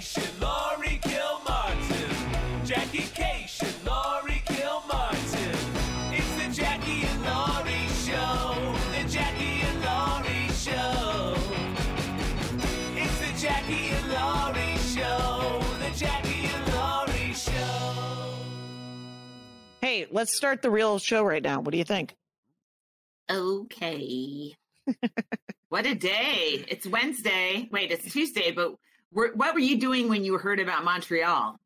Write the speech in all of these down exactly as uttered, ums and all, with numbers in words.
Cation, Laurie Kilmartin. Jackie Cation, Laurie Kilmartin. It's the Jackie and Laurie Show. The Jackie and Laurie Show. It's the Jackie and Laurie Show. The Jackie and Laurie Show. Hey, let's start the real show right now. What do you think? Okay. What a day. It's Wednesday. Wait, it's Tuesday, but we're, what were you doing when you heard about Montreal?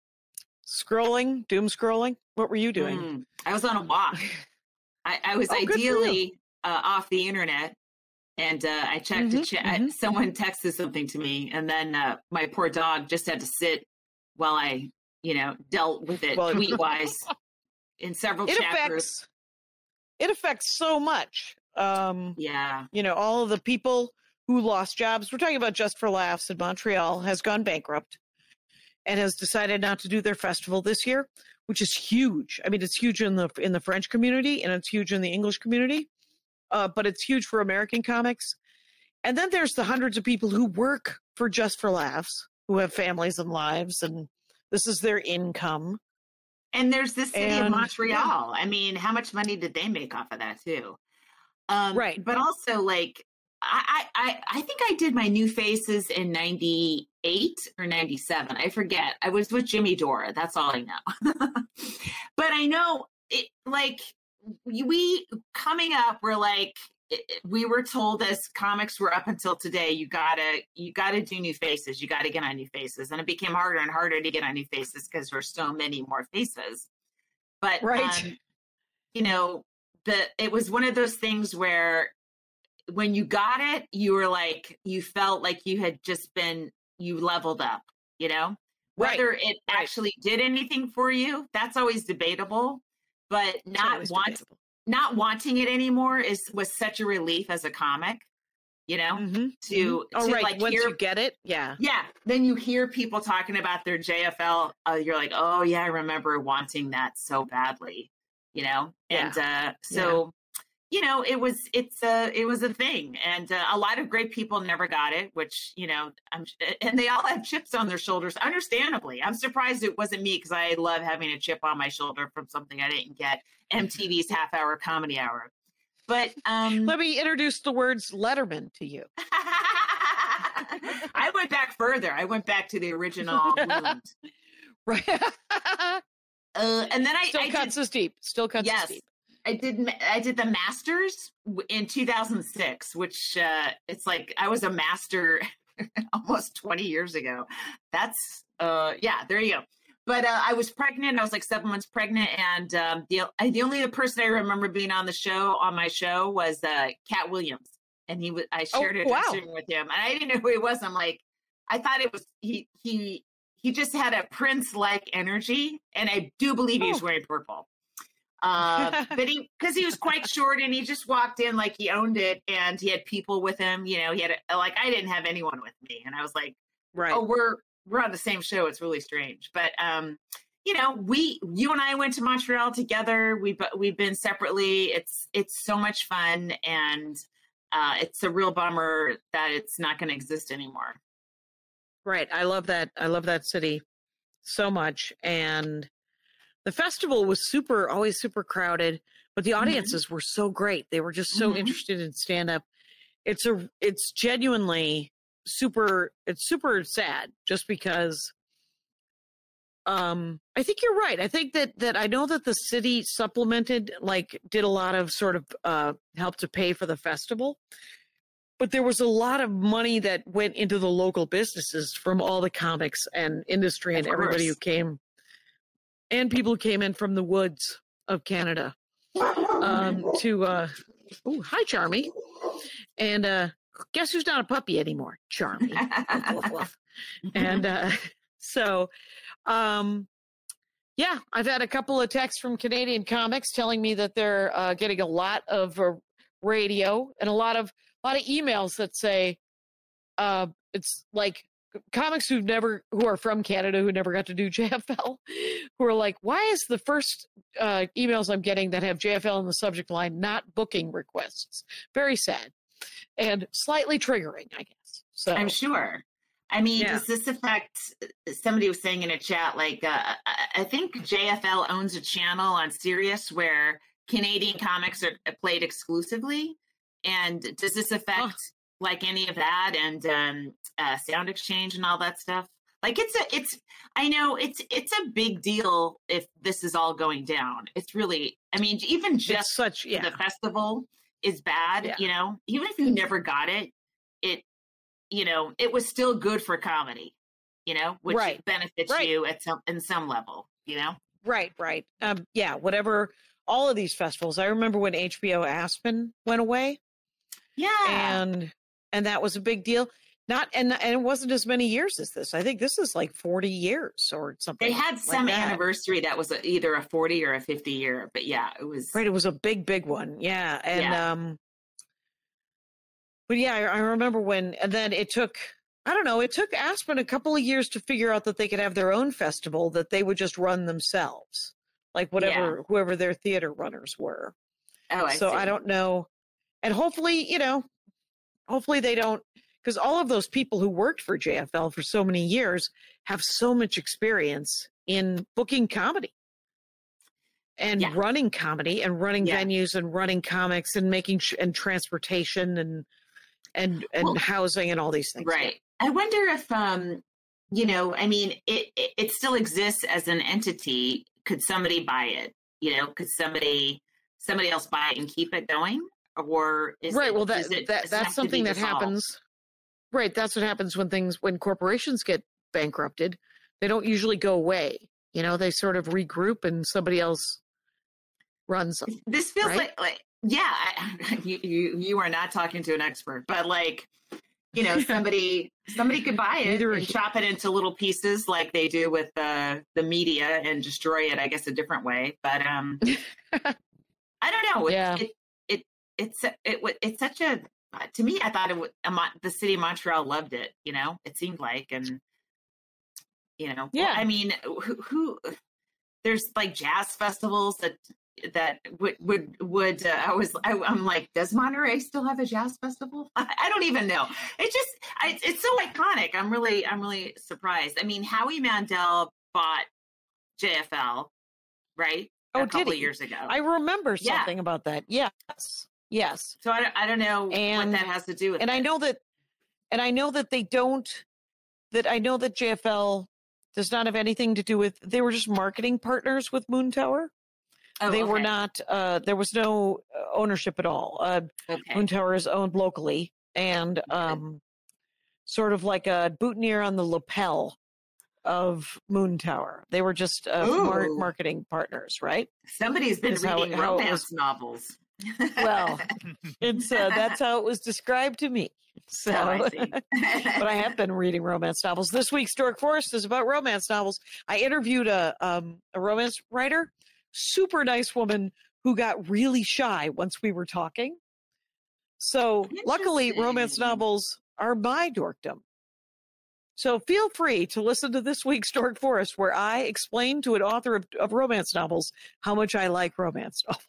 Scrolling, doom scrolling. What were you doing? Mm, I was on a walk. I, I was Oh, good for you. ideally uh, off the internet, and uh, I checked Mhm, to check. mhm. Someone texted something to me, and then uh, my poor dog just had to sit while I, you know, dealt with it Well, tweet wise in several It chapters. affects. It affects so much. Um, Yeah. you know, all of the people who lost jobs. We're talking about Just for Laughs in Montreal has gone bankrupt and has decided not to do their festival this year, which is huge. I mean, it's huge in the in the French community and it's huge in the English community, uh, but it's huge for American comics. And then there's the hundreds of people who work for Just for Laughs, who have families and lives, and this is their income. And there's the city of And- Montreal. I mean, how much money did they make off of that too? Um, Right. But also, like, I, I, I think I did my New Faces in ninety-eight or ninety-seven. I forget. I was with Jimmy Dore. That's all I know. But I know, it, like, we coming up, we're like, it- we were told as comics were up until today, you gotta, you gotta do New Faces. You gotta get on New Faces. And it became harder and harder to get on New Faces because there's so many more faces. But, Right. um, you know, the, it was one of those things where when you got it, you were like, you felt like you had just been, you leveled up, you know, Right. whether it Right. actually did anything for you, that's always debatable, but It's not always want, debatable. not wanting it anymore is, was such a relief as a comic, you know, Mhm, to, mhm. Oh, to right. like Once hear, you get it, yeah. yeah, then you hear people talking about their J F L. Uh, you're like, oh yeah, I remember wanting that so badly, you know? And uh, so, you know, it was, it's a, it was a thing. And uh, a lot of great people never got it, which, you know, I'm, and they all have chips on their shoulders, understandably. I'm surprised it wasn't me because I love having a chip on my shoulder from something I didn't get, M T V's half hour comedy hour. But um, Let me introduce the words Letterman to you. I went back further. I went back to the original wound. Right. Uh, and then I, Still I cuts did, us deep. Still cuts yes, us deep. I did. ma- I did the masters w- in two thousand six, which uh, it's like I was a master almost twenty years ago. That's uh, yeah. There you go. But uh, I was pregnant. I was like seven months pregnant, and um, the I, the only person I remember being on the show on my show was uh, Cat Williams, and he was. I shared Oh, a wow. dressing room with him, and I didn't know who he was. I'm like, I thought it was he. He he just had a Prince-like energy, and I do believe he was Oh. wearing purple. Uh, but he, because he was quite short, and he just walked in like he owned it, and he had people with him. You know, he had a, like I didn't have anyone with me, and I was like, Right. oh, we're we're on the same show. It's really strange, but um, you know, we you and I went to Montreal together. We have we've been separately. It's it's so much fun, and uh, it's a real bummer that it's not going to exist anymore. Right. I love that. I love that city so much. And the festival was super, always super crowded, but the audiences were so great. They were just so Mhm. interested in stand up. It's a, it's genuinely super, it's super sad just because, um, I think you're right. I think that, that I know that the city supplemented, like did a lot of sort of, uh, help to pay for the festival. But there was a lot of money that went into the local businesses from all the comics and industry and Of everybody who course. came, and people who came in from the woods of Canada um, to, uh, oh, hi, Charmy. And uh, guess who's not a puppy anymore? Charmy. Woof, woof. And uh, so, um, yeah, I've had a couple of texts from Canadian comics telling me that they're uh, getting a lot of uh, radio and a lot of a lot of emails that say uh, it's like comics who've never who are from Canada who never got to do J F L who are like, why is the first uh, emails I'm getting that have J F L in the subject line not booking requests? Very sad and slightly triggering, I guess. So I'm sure. I mean, Yeah. does this affect? Somebody was saying in a chat, like, uh, I think J F L owns a channel on Sirius where Canadian comics are played exclusively. And does this affect like any of that and um, uh, Sound Exchange and all that stuff? Like, it's a, it's. I know it's it's a big deal if this is all going down. It's really. I mean, even It's just such yeah. the festival is bad. Yeah. You know, even if you never got it, it. You know, it was still good for comedy, you know, which Right. benefits Right. you at some in some level, you know. Right, right. Um, yeah, whatever. All of these festivals. I remember when H B O Aspen went away, Yeah, and and that was a big deal. Not and and it wasn't as many years as this. I think this is like forty years or something. they had like some that. anniversary that was a, either a forty or a fifty year, but yeah, it was. Right, it was a big, big one. Yeah, and Yeah. um, but yeah, I, I remember when, and then it took. I don't know. It took Aspen a couple of years to figure out that they could have their own festival that they would just run themselves, like whatever whoever their theater runners were. Oh, I so see. I don't know. And hopefully, you know, hopefully they don't, because all of those people who worked for J F L for so many years have so much experience in booking comedy and Yeah. running comedy and running Yeah. venues and running comics and making sh- and transportation and and and Well, housing and all these things. Right. I wonder if, um, you know, I mean, it, it it still exists as an entity. Could somebody buy it? You know, could somebody somebody else buy it and keep it going? Or is Right. it, Well, that, does it, that does it have that's to be something that dissolved? happens. Right. That's what happens when things when corporations get bankrupted. They don't usually go away. You know, they sort of regroup and somebody else runs them. This feels right? like, like, yeah, I, you, you you are not talking to an expert, but like, you know, somebody somebody could buy it Neither are and you. chop it into little pieces like they do with the the media and destroy it, I guess, a different way. But um, I don't know. It, Yeah. it it it's it wa- it's such a to me. I thought it would. The city of Montreal loved it. You know, it seemed like, and you know, Yeah. I mean, who, who there's like jazz festivals that that would would would uh, I was I, I'm like, does Monterey still have a jazz festival? I, I don't even know. It just I, it's so iconic. I'm really I'm really surprised. I mean, Howie Mandel bought J F L, right? Oh, a couple did of he? years ago. I remember Yeah. something about that. Yes. Yes. so I don't, I don't know And- what that has to do with And it. I know that and I know that they don't that I know that J F L does not have anything to do with they were just marketing partners with Moon Tower. oh, they were okay. not uh there was no uh, ownership at all. Uh okay. Moon Tower is owned locally and um sort of like a boutonniere on the lapel of Moon Tower. They were just uh, mar- Ooh. marketing partners, right? Somebody's been is how- reading how it romance was- novels. Well, It's uh, that's how it was described to me. So, Oh, I see. but I have been reading romance novels. This week's Dork Forest is about romance novels. I interviewed a um, a romance writer, super nice woman who got really shy once we were talking. So luckily, romance Interesting. novels are my dorkdom. So feel free to listen to this week's Dork Forest, where I explain to an author of, of romance novels how much I like romance novels.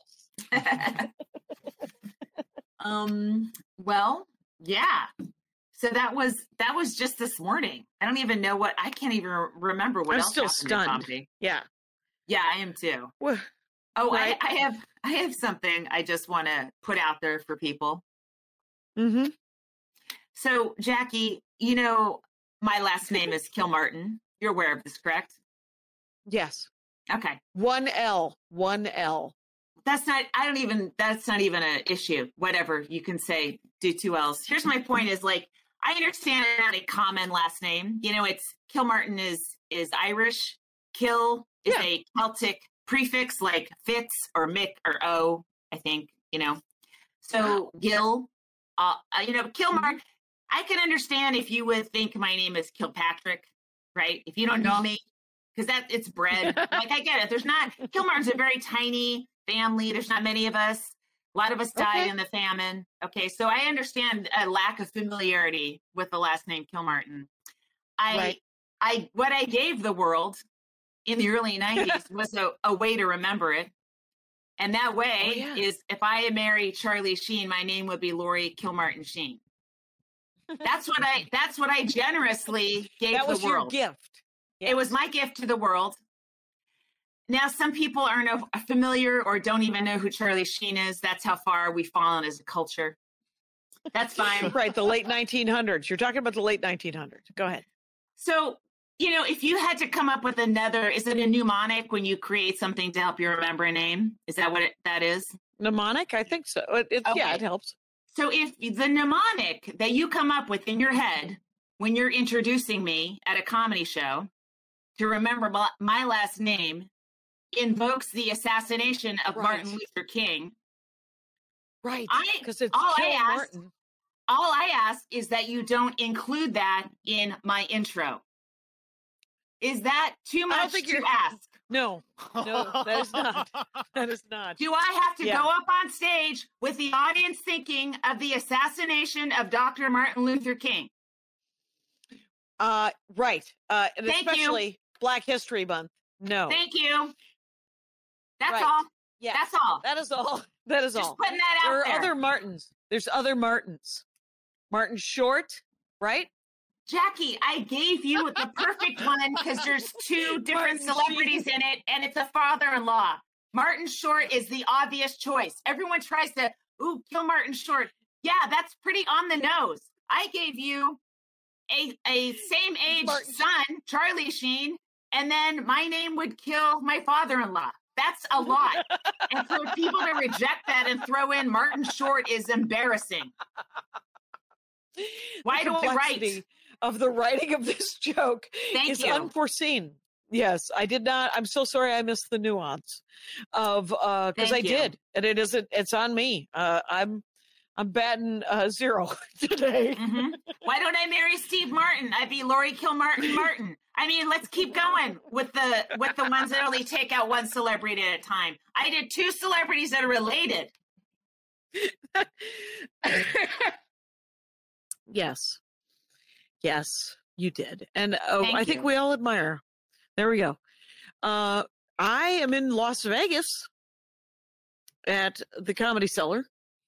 um well yeah so that was that was just this morning. I don't even know what I can't even remember what I'm else still happened in stunned. comedy. Yeah. Yeah, I am too. Well, Oh, Right. I, I have I have something I just want to put out there for people. mm-hmm. So Jackie, you know my last name is Kilmartin. You're aware of this, correct? Yes. Okay. One L. One L. That's not, I don't even, that's not even an issue. Whatever, you can say, do two L's. Here's my point is like, I understand it's not a common last name. You know, it's, Kilmartin is, is Irish. Kill is Yeah. a Celtic prefix like Fitz or Mick or O, I think, you know. So Gil, uh, uh, you know, Kilmartin, I can understand if you would think my name is Kilpatrick, right? If you don't know me, because that it's bred. Like I get it. There's not, Kilmartin's a very tiny family. There's not many of us. A lot of us died Okay. in the famine. Okay, so I understand a lack of familiarity with the last name Kilmartin. I, Right. I, what I gave the world in the early nineties was a, a way to remember it. And that way Oh, yeah. is if I marry Charlie Sheen, my name would be Lori Kilmartin Sheen. That's what I that's what I generously gave That was the your world. gift. It was my gift to the world. Now, some people aren't familiar or don't even know who Charlie Sheen is. That's how far we've fallen as a culture. That's fine. Right, the late nineteen hundreds. You're talking about the late nineteen hundreds. Go ahead. So, you know, if you had to come up with another, is it a mnemonic when you create something to help you remember a name? Is that what it, that is? Mnemonic? I think so. It, it, Okay. Yeah, it helps. So if the mnemonic that you come up with in your head when you're introducing me at a comedy show to remember my, my last name invokes the assassination of Right. Martin Luther King, Right, I- because it's all I Kill asked- Martin. all I ask is that you don't include that in my intro. Is that too much think to you're- ask? No, no, that is not. That is not. Do I have to Yeah. go up on stage with the audience thinking of the assassination of Doctor Martin Luther King? Uh, right. Uh, and Thank you. especially Black History Month. No. Thank you. That's Right. all. Yeah, That's all. that is all. That is Just all. putting that out There are there. other Martins. There's other Martins. Martin Short, right? Jackie, I gave you the perfect one because there's two different Martin celebrities in it, and it's a father-in-law. Martin Short is the obvious choice. Everyone tries to, ooh, kill Martin Short. Yeah, that's pretty on the nose. I gave you a, a same-age Martin- son, Charlie Sheen, and then my name would kill my father-in-law. That's a lot. And for people to reject that and throw in Martin Short is embarrassing. Why The do I write? complexity of the writing of this joke Thank is you. unforeseen. Yes, I did not. I'm so sorry I missed the nuance of uh because I Thank you. did, and it isn't. It's on me. Uh, I'm I'm batting uh, zero today. Mhm. Why don't I marry Steve Martin? I'd be Lori Kilmartin Martin. I mean, let's keep going with the with the ones that only take out one celebrity at a time. I did two celebrities that are related. Yes, yes, you did, and uh, Thank I think you. we all admire. There we go. Uh, I am in Las Vegas at the Comedy Cellar.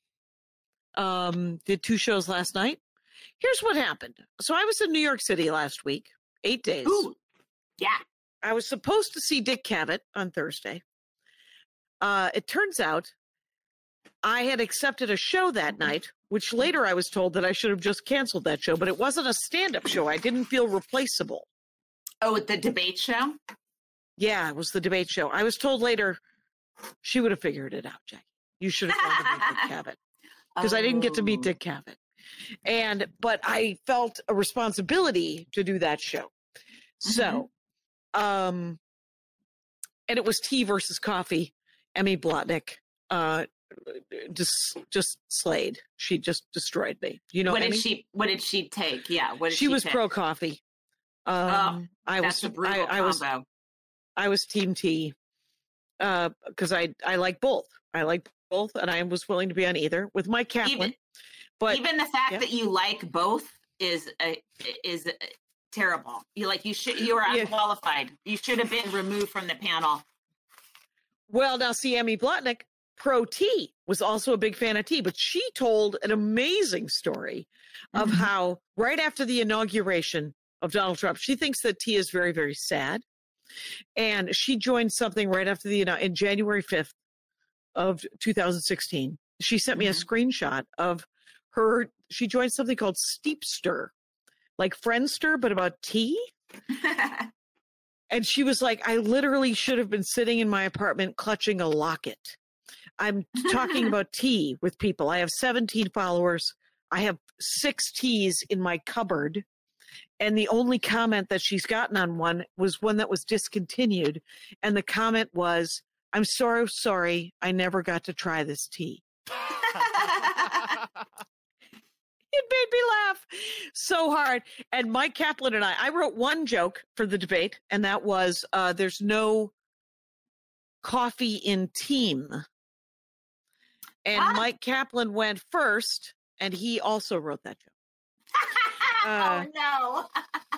Um, did two shows last night. Here's what happened. So I was in New York City last week, eight days. Ooh, yeah. I was supposed to see Dick Cavett on Thursday. Uh, it turns out I had accepted a show that night, which later I was told that I should have just canceled that show, but it wasn't a stand-up show. I didn't feel replaceable. Oh, the debate show. Yeah, it was the debate show. I was told later she would have figured it out, Jackie. You should have gone to meet Dick Cavett because I didn't get to meet Oh. Dick Cavett. And but I felt a responsibility to do that show. So, um, and it was tea versus coffee. Emmy Blotnick, uh, just just slayed. She just destroyed me. You know, what did Emmy? she? What did she take? Yeah. What did She she? was pick? pro coffee. Um, I That's was a brutal I, I was combo. I was team tea uh, because I I like both. I like both, and I was willing to be on either with Mike Kaplan. Even, but even the fact yeah. that you like both is a, is a, terrible. You like you should you are Yeah. unqualified. You should have been removed from the panel. well, now see, Emmy Blotnick, pro tea, was also a big fan of tea, but she told an amazing story of Mhm. how right after the inauguration of Donald Trump, she thinks that tea is very, very sad. And she joined something right after the, in January fifth of two thousand sixteen. She sent me a screenshot of her, she joined something called Steepster, like Friendster, but about tea. And she was like, I literally should have been sitting in my apartment clutching a locket. I'm talking about tea with people. I have seventeen followers. I have six teas in my cupboard. And the only comment that she's gotten on one was one that was discontinued. And the comment was, I'm so sorry. I never got to try this tea. It made me laugh so hard. And Mike Kaplan and I, I wrote one joke for the debate, and that was uh, there's no coffee in team. And Ah. Mike Kaplan went first, and he also wrote that joke. Uh, oh no.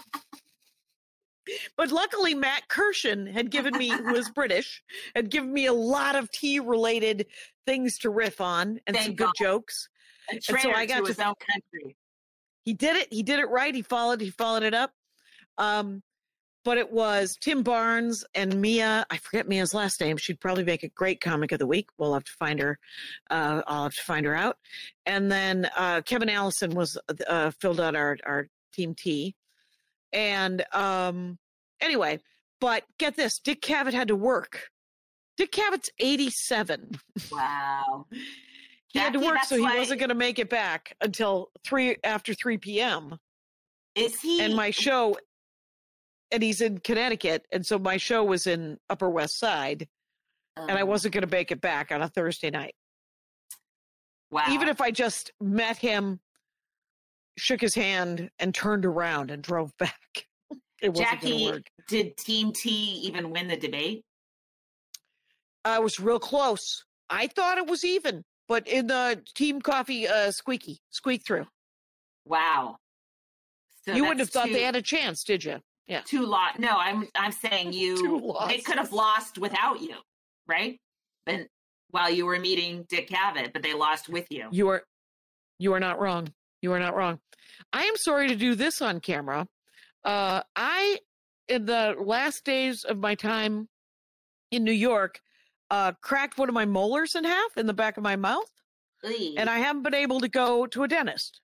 But luckily, Matt Kirshen had given me, who is British, had given me a lot of tea-related things to riff on and Thank some good God. jokes. A so traitor I got to to- his own country. he did it. He did it right. He followed. He followed it up. Um, but it was Tim Barnes and Mia. I forget Mia's last name. She'd probably make a great comic of the week. We'll have to find her. Uh, I'll have to find her out. And then uh, Kevin Allison was uh, filled out our our team T. And um, anyway, but get this: Dick Cavett had to work. Dick Cavett's eighty-seven. Wow. He had to Jackie, work, that's so he why- wasn't going to make it back until three after three p.m. Is he? And my show, and he's in Connecticut, and so my show was in Upper West Side, and I Um, wasn't going to make it back on a Thursday night. Wow. Even if I just met him, shook his hand, and turned around and drove back, it wasn't going Jackie, to work. did Team T even win the debate? I was real close. I thought it was even, but in the Team Coffee uh, squeaky, squeak through. Wow. So You wouldn't have that's thought two, they had a chance, did you? Yeah. two lot. No, I'm I'm saying Two you. losses. They could have lost without you, right? And while you were meeting Dick Cavett, but they lost with you. You are, you are not wrong. You are not wrong. I am sorry to do this on camera. Uh, I, in the last days of my time in New York, uh, cracked one of my molars in half in the back of my mouth, and I haven't been able to go to a dentist.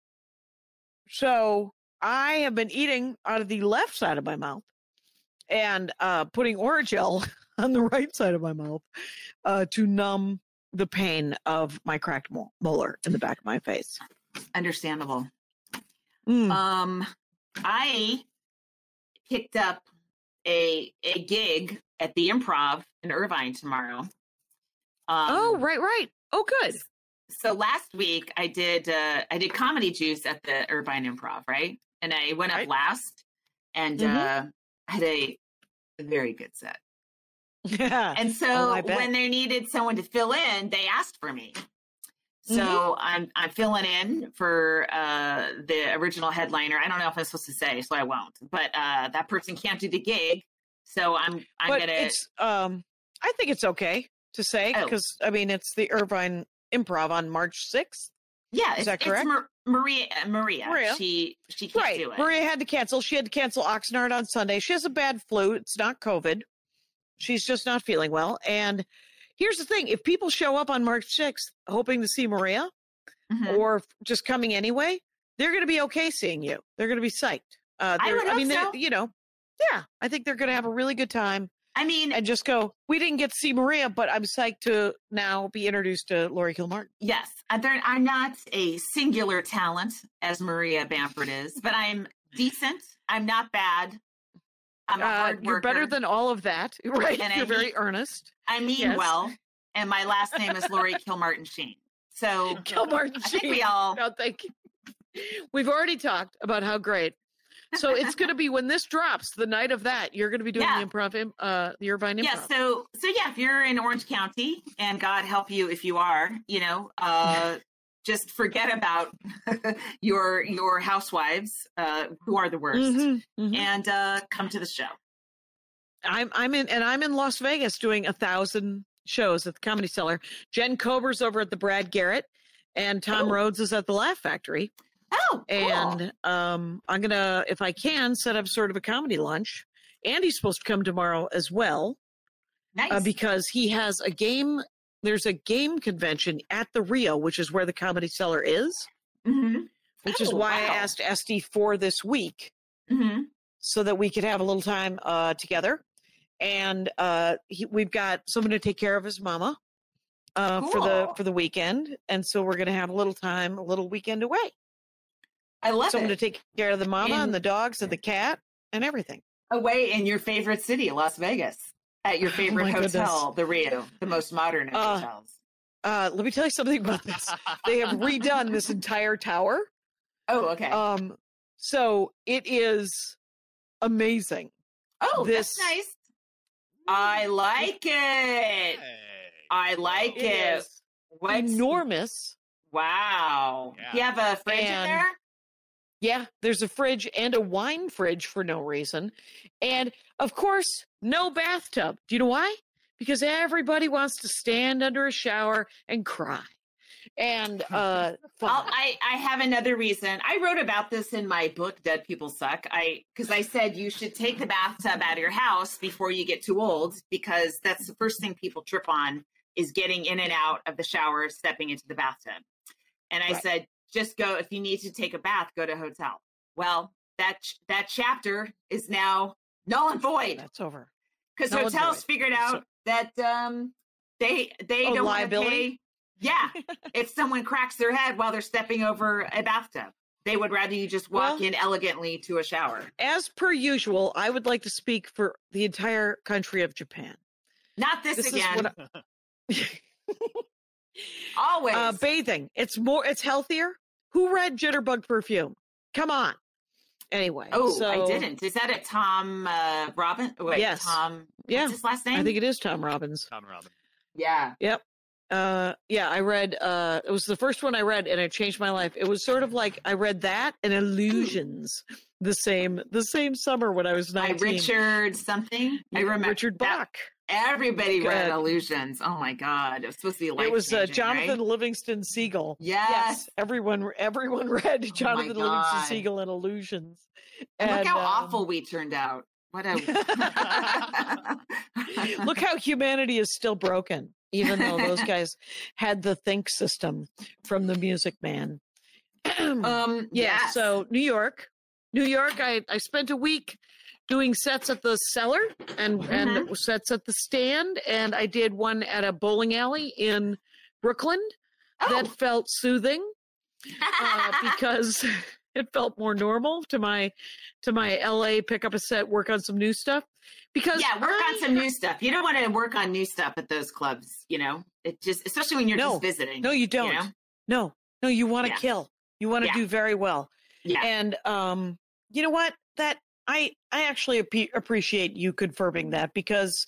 So I have been eating out of the left side of my mouth and uh, putting Orajel on the right side of my mouth uh, to numb the pain of my cracked mol- molar in the back of my face. Understandable. Mm. Um, I picked up a a gig at the Improv in Irvine tomorrow. Um, oh, right, right. Oh, good. So last week I did uh, I did Comedy Juice at the Irvine Improv, right? And I went up Right. last, and Mhm. uh, had a, a very good set. Yeah. And Oh, so I bet. when they needed someone to fill in, they asked for me. So Mhm. I'm I'm filling in for uh, the original headliner. I don't know if I'm supposed to say, so I won't. But uh, that person can't do the gig, so I'm I'm but gonna. it's um I think it's okay to say Oh. because I mean it's the Irvine Improv on March sixth. yeah, is it's, that correct? It's Mar- Maria. Maria. Maria. She she can't Right. do it. Maria had to cancel. She had to cancel Oxnard on Sunday. She has a bad flu. It's not COVID. She's just not feeling well. And here's the thing. If people show up on March sixth hoping to see Maria Mhm. or just coming anyway, they're going to be okay seeing you. They're going to be psyched. Uh, I they're- would I mean, hope they're- so. you know, yeah, I think they're going to have a really good time. I mean, And just go, we didn't get to see Maria, but I'm psyched to now be introduced to Laurie Kilmartin. yes, uh, there- I'm not a singular talent as Maria Bamford is, but I'm decent. I'm not bad. I'm a Uh, hard you're better worker. than all of that, right? And I You're very mean- earnest. I mean Yes. well, and my last name is Laurie Kilmartin Sheen. So Kilmartin I think we Sheen. all. No, thank you. We've already talked about how great. So it's going to be when this drops, the night of that, you're going to be doing Yeah. the improv, im- uh, the Irvine Improv. Yeah, so so yeah, if you're in Orange County, and God help you if you are, you know, uh, just forget about your your housewives, uh, who are the worst, Mhm, mhm. and uh, come to the show. I'm I'm in and I'm in Las Vegas doing a thousand shows at the Comedy Cellar. Jen Kober's over at the Brad Garrett, and Tom Oh. Rhodes is at the Laugh Factory. Oh, cool. And um, I'm gonna, if I can, set up sort of a comedy lunch. Andy's supposed to come tomorrow as well nice. uh, because he has a game. There's a game convention at the Rio, which is where the Comedy Cellar is, Mhm. which is Oh, why I wow. asked Esty for this week Mhm. so that we could have a little time uh, together. And uh, he, we've got someone to take care of his mama uh, for the Cool. for the weekend, and so we're going to have a little time, a little weekend away. I love Someone it. to take care of the mama In- and the dogs and the cat and everything. Away in your favorite city, Las Vegas, at your favorite Oh my hotel, the Rio, the most modern of Uh, hotels. Uh, let me tell you something about this. They have redone this entire tower. Oh, okay. Um, so it is amazing. oh, this- that's nice. I like it. I like It it. is What's enormous. Wow. Yeah. You have a fridge in And- there? Yeah, there's a fridge and a wine fridge for no reason. And of course, no bathtub. Do you know why? Because everybody wants to stand under a shower and cry. and uh, fun. I'll, I I have another reason. I wrote about this in my book, Dead People Suck. I because I said you should take the bathtub out of your house before you get too old, because that's the first thing people trip on is getting in and out of the shower, stepping into the bathtub. And I Right. said, just go if you need to take a bath, go to a hotel. Well, that ch- that chapter is now null and void That's over. because null and hotels void. figured out So- that um, they they Oh, don't want to liability? pay. Yeah, if someone cracks their head while they're stepping over a bathtub, they would rather you just walk Well- in elegantly to a shower. As per usual, I would like to speak for the entire country of Japan. Not this, This is again. what Always. uh, bathing. It's more. It's healthier. Who read Jitterbug Perfume? Come on. Anyway. oh, so, I didn't. Is that a Tom uh, Robin? Wait, Yes. Tom. Yeah, What's his last name? I think it is Tom Robbins. Tom Robin. Yeah. Yep. Uh, yeah, I read. Uh, it was the first one I read, and it changed my life. It was sort of like I read that and Illusions the same the same summer when I was By nineteen. Richard something. I remember Richard that- Bach. Everybody read Good. Illusions. Oh my God. It was supposed to be life It was uh, changing, Jonathan right? Livingston Seagull. Yes. everyone everyone read Jonathan Livingston God. Seagull and Illusions. And look And, how um, awful we turned out. What a Look how humanity is still broken, even though those guys had the think system from the Music Man. um Yeah, yes. so New York. New York, I, I spent a week doing sets at the Cellar and, Mm-hmm. and sets at the Stand, and I did one at a bowling alley in Brooklyn that Oh. felt soothing uh, because it felt more normal to my to my L A pick up a set, work on some new stuff. Because yeah, work I- on some new stuff. You don't want to work on new stuff at those clubs, you know? It just especially when you're No. just visiting. No, you don't. know? No, no, you want to Yeah. kill. You want to Yeah. do very well. Yeah. And um, you know what? That I I actually ap- appreciate you confirming that, because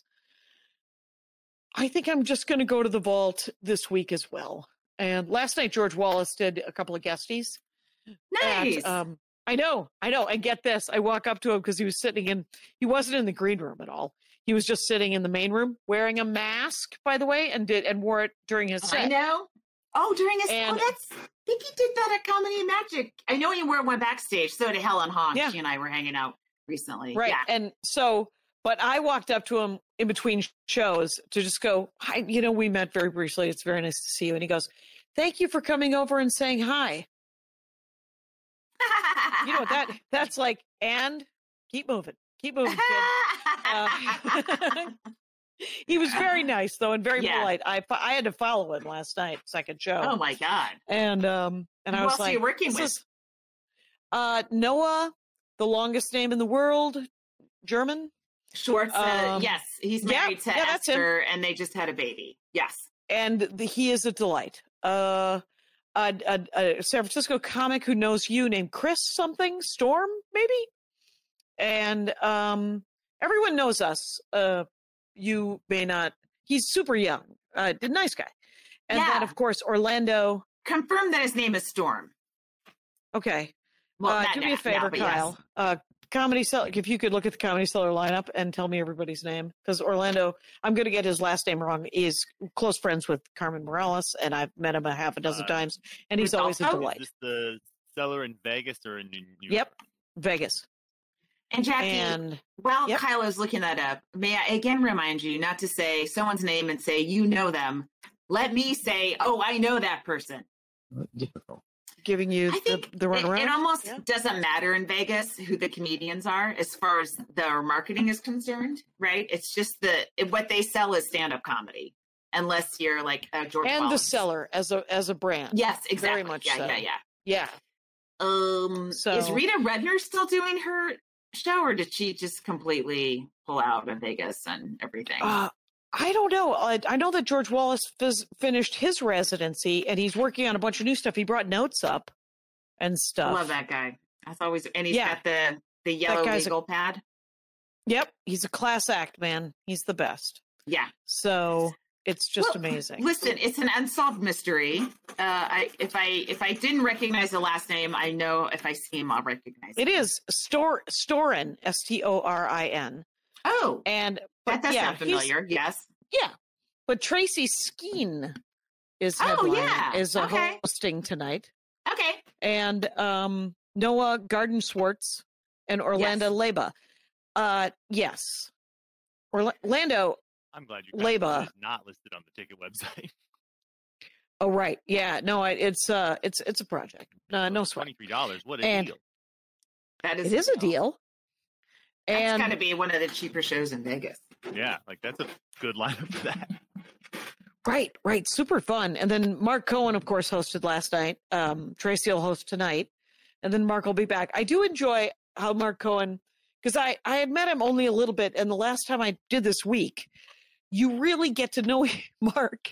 I think I'm just going to go to the vault this week as well. And last night George Wallace did a couple of guesties. Nice. At, um, I know, I know. And get this, I walk up to him because he was sitting in. He wasn't in the green room at all. He was just sitting in the main room, wearing a mask, by the way, and did and wore it during his set. I know. Oh, during his And- oh, that's I think he did that at Comedy and Magic. I know he wore one backstage. So did Helen Honk. Yeah. She and I were hanging out recently. Right. Yeah. And so, but I walked up to him in between shows to just go, hi, you know, we met very briefly. It's very nice to see you. And he goes, thank you for coming over and saying hi. You know what that, that's like, and keep moving, keep moving, kid. Uh, he was very nice though, and very Yeah. polite. I, fo- I had to follow him last night, second show. oh my God. And, um, and I Who was else are like, you working this with? is, uh, Noah, the longest name in the world, German. Schwartz, uh, Um, yes, he's yeah, married to yeah, that's him. Esther, and they just had a baby. Yes. And the, he is a delight. Uh, a, a, a San Francisco comic who knows you named Chris something Storm, maybe. And um, everyone knows us. Uh, you may not. He's super young. Uh, nice guy. And Yeah. then of course Orlando. Confirm that his name is Storm. Okay, Well, uh, not do now, me a favor, now, but yes. Kyle. Uh, Comedy Cellar. If you could look at the Comedy Cellar lineup and tell me everybody's name, because Orlando, I'm going to get his last name wrong. Is close friends with Carmen Morales, and I've met him a half a dozen Uh, times, and he's always a Rodolfo? delight. Is this the Cellar in Vegas or in New New Yep, York? Vegas. And Jackie, And while yep. Kylo's looking that up, may I again remind you not to say someone's name and say you know them. Let me say, oh, I know that person. Difficult. giving you I think the, the it, runaround. it almost Yeah. doesn't matter in Vegas who the comedians are as far as their marketing is concerned, right? It's just the it, what they sell is stand-up comedy, unless you're like a George and the Wallace. Cellar as a as a brand. Yes, exactly. much yeah, so. yeah, yeah. Yeah. Um, So- is Rita Redner still doing her show, or did she just completely pull out of Vegas and everything? Uh, I don't know. I, I know that George Wallace phys- finished his residency and he's working on a bunch of new stuff. He brought notes up and I stuff. love that guy. That's always, and he's Yeah. got the the yellow guy's a- legal pad. Yep. He's a class act, man. He's the best. Yeah, So it's just Well, amazing. Listen, it's an unsolved mystery. Uh, I if I if I didn't recognize the last name, I know if I see him, I'll recognize It him. is Stor Storin, S T O R I N. Oh, And that but does yeah, sound he's- familiar. Yes. Yeah. But Tracy Skeen is Oh, headlining, yeah. is uh, Okay. hosting tonight. Okay. And um, Noah Garden Schwartz and Orlando Leba. Uh, yes. Orlando, I'm glad you Leba. got it is not listed on the ticket website. oh, right. Yeah, no, I, it's uh, it's it's a project. Uh, no sweat. Twenty-three dollars. What a And- deal! That is It is a deal. That's And got to be one of the cheaper shows in Vegas. Yeah, like that's a good lineup for that. right, right, super fun. And then Mark Cohen, of course, hosted last night. Um, Tracy will host tonight, and then Mark will be back. I do enjoy how Mark Cohen, because I I had met him only a little bit, and the last time I did this week, you really get to know Mark.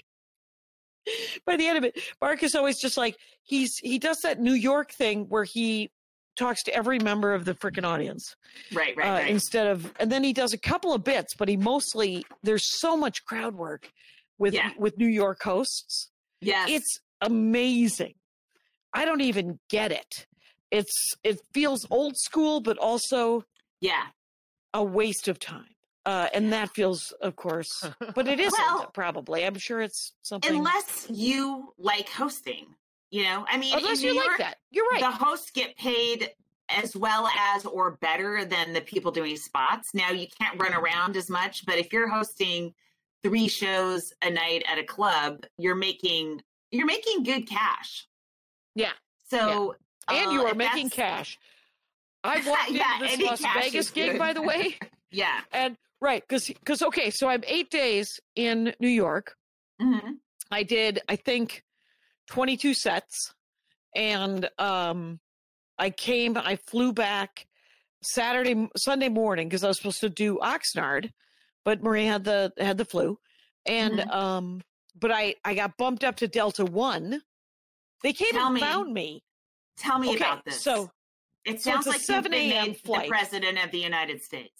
By the end of it, Mark is always just like he's he does that New York thing where he talks to every member of the freaking audience. Right, right, uh, right. instead of, and then he does a couple of bits, but he mostly, there's so much crowd work with Yeah. with New York hosts. yes. It's amazing. I don't even get it. It's it feels old school, but also yeah. a waste of time. Uh, and that feels, of course, but it isn't Well, probably. I'm sure it's something. Unless you like hosting, you know, I mean, Unless in you New like York, that, you're right. the hosts get paid as well as or better than the people doing spots. Now you can't run around as much, but if you're hosting three shows a night at a club, you're making you're making good cash. Yeah, So and uh, you are if making that's- cash. I walked Yeah, into this any Las cash Vegas is gig, good. by the way. Yeah. And right, because because okay, so I'm eight days in New York. hmm I did, I think, twenty-two sets, and um, I came. I flew back Saturday, Sunday morning because I was supposed to do Oxnard, but Marie had the had the flu, and Mhm. um, but I I got bumped up to Delta One. They came Tell and me. found me. Tell me Okay, about this. so it so sounds it's a like you've seven been a.m. made flight. the president of the United States.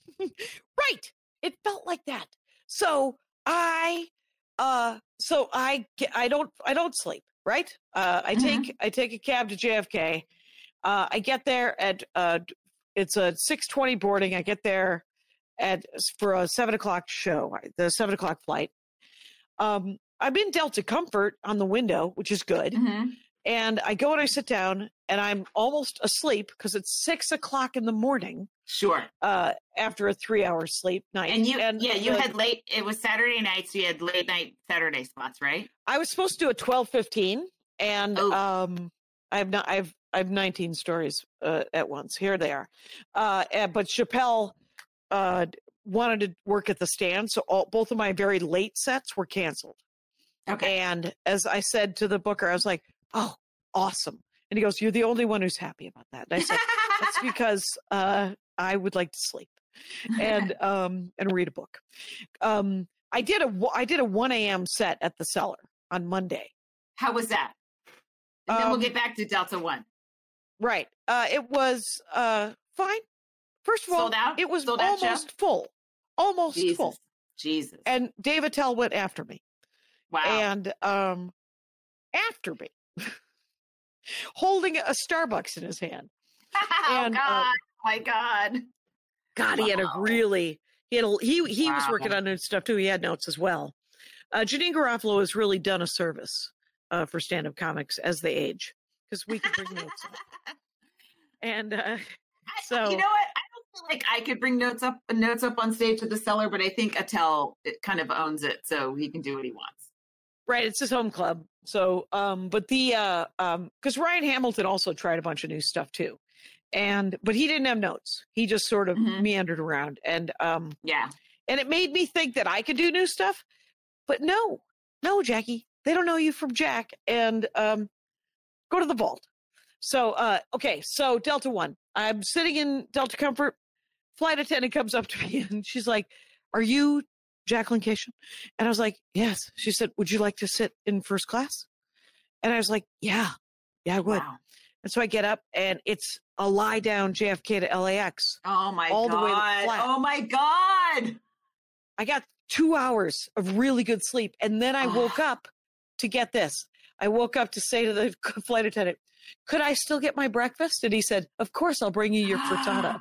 Right. It felt like that. So I uh so I ge- I don't I don't sleep, right? Uh I take I take a cab to J F K. Uh I get there at uh d- it's a six twenty boarding. I get there at for a seven o'clock show, the seven o'clock flight. Um I'm in Delta Comfort on the window, which is good. Mhm. And I go and I sit down and I'm almost asleep because it's six o'clock in the morning Sure. uh, after a three hour sleep night. And you, yeah, you the- had late. It was Saturday night, so you had late night Saturday spots, right? I was supposed to do a twelve fifteen, and Oh. um, I've not, I've, I've nineteen stories uh, at once. Here they are. Uh, and- but Chappelle uh, wanted to work at the stand, so all, both of my very late sets were canceled. Okay. And as I said to the booker, I was like, "Oh, awesome!" And he goes, "You're the only one who's happy about that." And I said, "That's because uh, I would like to sleep and um, and read a book." Um, I did a wa- I did a one a.m. set at the Cellar on Monday. How was that? And then we'll Um, get back to Delta One. Right. Uh, it was uh, fine. First of all, Sold out? it was Sold out show? almost full, almost Jesus. full. Jesus. And Dave Attell went after me, Wow. and um, after me, holding a Starbucks in his hand. oh and, uh, God. Oh my God. God, he had a Wow. really he had a, he he was Wow. working on new stuff too. He had notes as well. Uh, Janine Garofalo has really done a service uh, for stand-up comics as they age because we can bring notes up. And uh, I- so you know what? I don't feel like I could bring notes up notes up on stage at the Cellar, but I think Attell it kind of owns it, so he can do what he wants. right, it's his home club. So, um, but the uh, um, because Ryan Hamilton also tried a bunch of new stuff too, and but he didn't have notes. He just sort of Mhm. meandered around, and um, Yeah. and it made me think that I could do new stuff, but no, no, Jackie, they don't know you from Jack, and um, go to the vault. So, uh, okay, so Delta One, I'm sitting in Delta Comfort. Flight attendant comes up to me and she's like, "Are you Jacqueline Cation?" And I was like, "Yes." She said, "Would you like to sit in first class?" And I was like, "Yeah, yeah, I would." Wow. And so I get up, and it's a lie down J F K to L A X. Oh my All the way to God. flat. Oh my God. I got two hours of really good sleep. And then I woke Ah. up to get this. I woke up to say to the flight attendant, "Could I still get my breakfast?" And he said, "Of course, I'll bring you your frittata."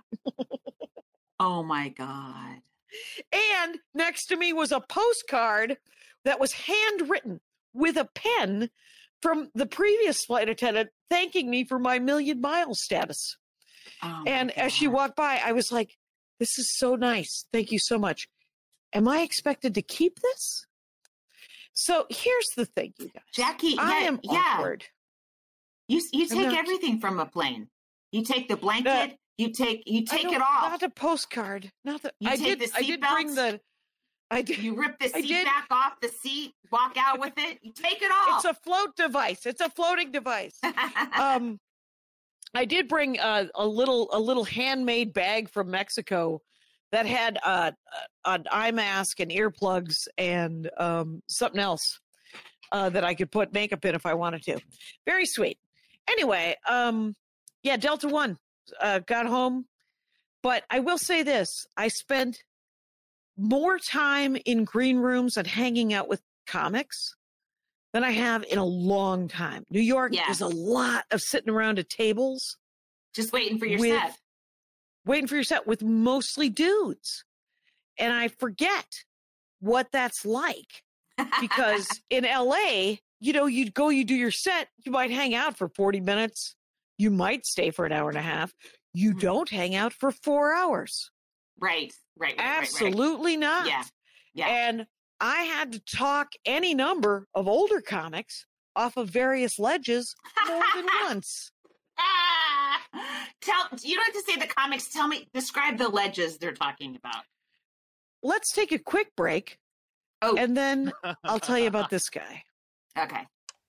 Oh my God. And next to me was a postcard that was handwritten with a pen from the previous flight attendant thanking me for my million mile status. Oh, and my as she God. walked by, I was like, this is so nice. Thank you so much. Am I expected to keep this? So here's the thing, you guys. Jackie, I yeah, am yeah. awkward. You you I'm take not- everything from a plane. You take the blanket. you take you I take don't- it off. Not a postcard. Not the. You I take did. the I did bring seatbelts? the. I did. You rip the I seat did- back off the seat. Walk out with it. You take it off. It's a float device. It's a floating device. um, I did bring a, a little a little handmade bag from Mexico that had uh, an eye mask and earplugs and um, something else uh, that I could put makeup in if I wanted to. Very sweet. Anyway, um, yeah, Delta One uh, got home, but I will say this: I spent more time in green rooms and hanging out with comics than I have in a long time. New York Yeah. is a lot of sitting around at tables Just waiting for your with- set. waiting for your set with mostly dudes. And I forget what that's like because in L A, you know, you'd go, you do your set, you might hang out for forty minutes. You might stay for an hour and a half. You Mhm. don't hang out for four hours. right, right, right, right, right. Absolutely not. Yeah, yeah. And I had to talk any number of older comics off of various ledges more than once. Ah! Tell you don't have to say the comics. Tell me, describe the ledges they're talking about. Let's take a quick break, Oh, and then I'll tell you about this guy. okay.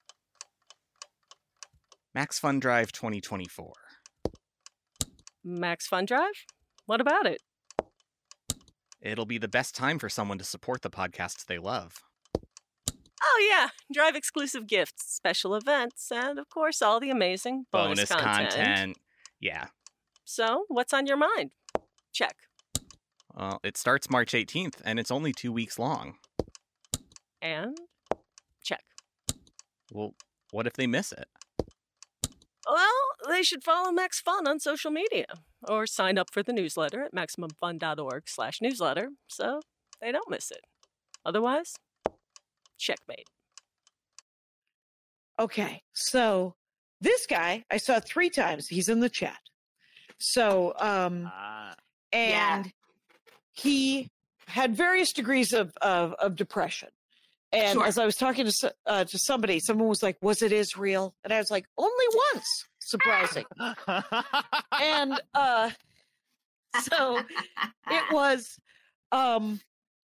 Max Fun Drive twenty twenty-four. Max Fun Drive? What about it? It'll be the best time for someone to support the podcasts they love. Oh, yeah. Drive exclusive gifts, special events, and of course, all the amazing bonus, content. Yeah. So, what's on your mind? Check. Well, it starts March eighteenth, and it's only two weeks long. And check. Well, what if they miss it? Well, they should follow Max Fun on social media or sign up for the newsletter at maximumfun.org slash newsletter so they don't miss it. Otherwise, checkmate. Okay, so this guy I saw three times. He's in the chat. So, um, Ah, and he had various degrees of of, of depression. And Sure. as I was talking to s- uh, to somebody, someone was like, "Was it Israel?" And I was like, "Only once." Surprising. And uh, so it was um,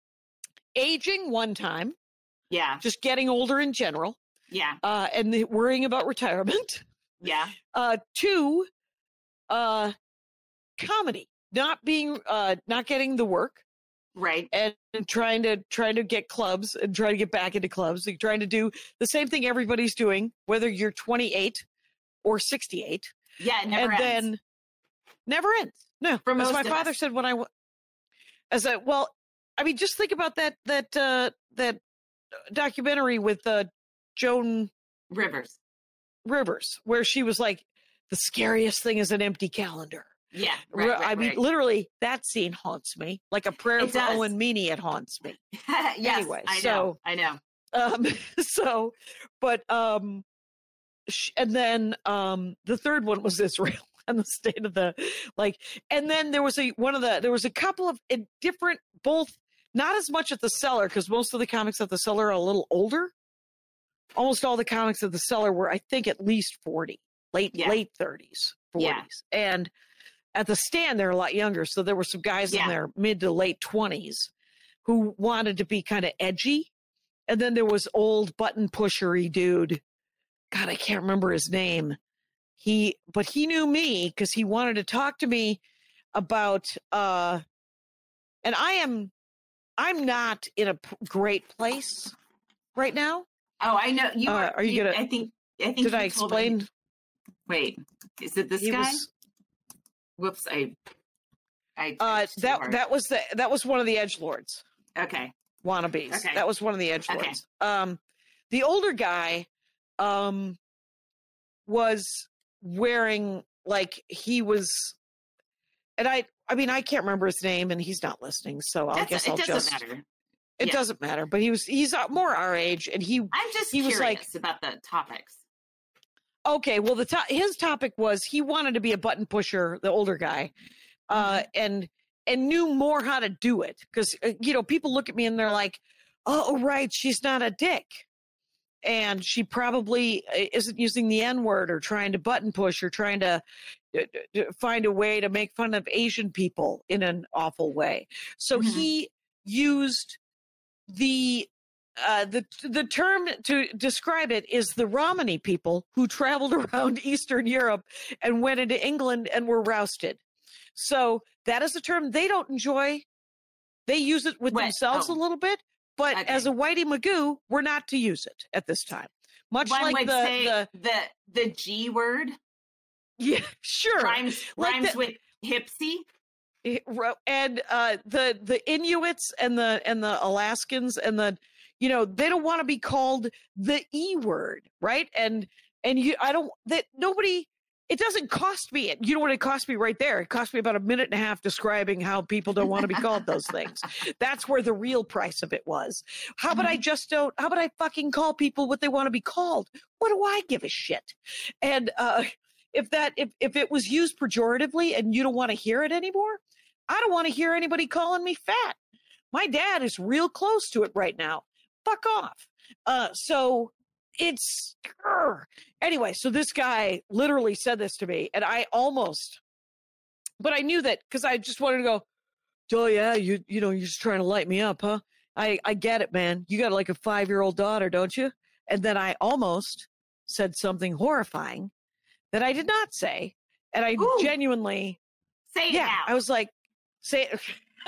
aging one time, Yeah, just getting older in general, yeah, uh, and the, worrying about retirement. yeah. Uh, two, uh, comedy, not being, uh, not getting the work, Right. and trying to trying to get clubs and trying to get back into clubs, like trying to do the same thing everybody's doing, whether you're twenty-eight or sixty-eight, Yeah, it never and ends. then never ends. No, For as most my of father us. said when I wa- as a well, I mean, just think about that that uh, that documentary with uh, Joan Rivers. Rivers, where she was like, the scariest thing is an empty calendar. Yeah, Re- right, right, I mean, right. literally, that scene haunts me. Like a prayer It for does. Owen Meany, it haunts me. yes, anyway, I know, so- I know. Um, so, but, um, sh- and then, um, the third one was Israel and the state of the, like, and then there was a, one of the, there was a couple of in different, both, not as much at the Cellar, because most of the comics at the Cellar are a little older. Almost all the comics at the Cellar were, I think, at least forty, late, Yeah. late thirties, Yeah. forties. And at the Stand, they're a lot younger. So there were some guys Yeah. in their mid to late twenties who wanted to be kind of edgy. And then there was old button pushery dude. God, I can't remember his name. He, but he knew me because he wanted to talk to me about, uh, and I am, I'm not in a p- great place right now. Oh, I know. You Uh, are, are you gonna- I think. I think. Did you I told me- explain? Wait, is it this He guy? was, Whoops, I. I. uh, typed too that, hard. that was the, that was one of the edgelords. Okay. Wannabes. Okay. That was one of the edgelords. Okay. Um, the older guy, um, was wearing like he was, and I, I mean, I can't remember his name, and he's not listening, so I That's- guess it I'll doesn't just. matter. It Yeah. doesn't matter. But he was he's uh, more our age, and he I'm just he was curious like, about the topics. okay, well, the to- his topic was he wanted to be a button pusher, the older guy, uh, and and knew more how to do it because uh, you know people look at me and they're like, oh, right, she's not a dick, and she probably uh, isn't using the N word or trying to button push or trying to uh, uh, find a way to make fun of Asian people in an awful way. So Mhm. he used the uh, the the term to describe it is the Romany people who traveled around Eastern Europe and went into England and were rousted. So that is a term they don't enjoy. They use it with What? themselves Oh. a little bit, but Okay. as a Whitey Magoo, we're not to use it at this time. Much One like would the, say the the the G word yeah, sure. rhymes Like rhymes the- with hipsy. It ro- and uh, the the Inuits and the and the Alaskans and the you know they don't want to be called the E word, right? And and you I don't that nobody it doesn't cost me it. You know what it cost me right there? It cost me about a minute and a half describing how people don't want to be called those things. That's where the real price of it was. How about I just don't? How about I fucking call people what they want to be called? What do I give a shit? And uh, if that if if it was used pejoratively and you don't want to hear it anymore. I don't want to hear anybody calling me fat. My dad is real close to it right now. Fuck off. Uh, so it's grr. Anyway. So this guy literally said this to me, and I almost, but I knew that because I just wanted to go. Oh yeah, you you know you're just trying to light me up, huh? I I get it, man. You got like a five year old daughter, don't you? And then I almost said something horrifying that I did not say, and I Ooh. genuinely. Say it Yeah, now. I was like, say it.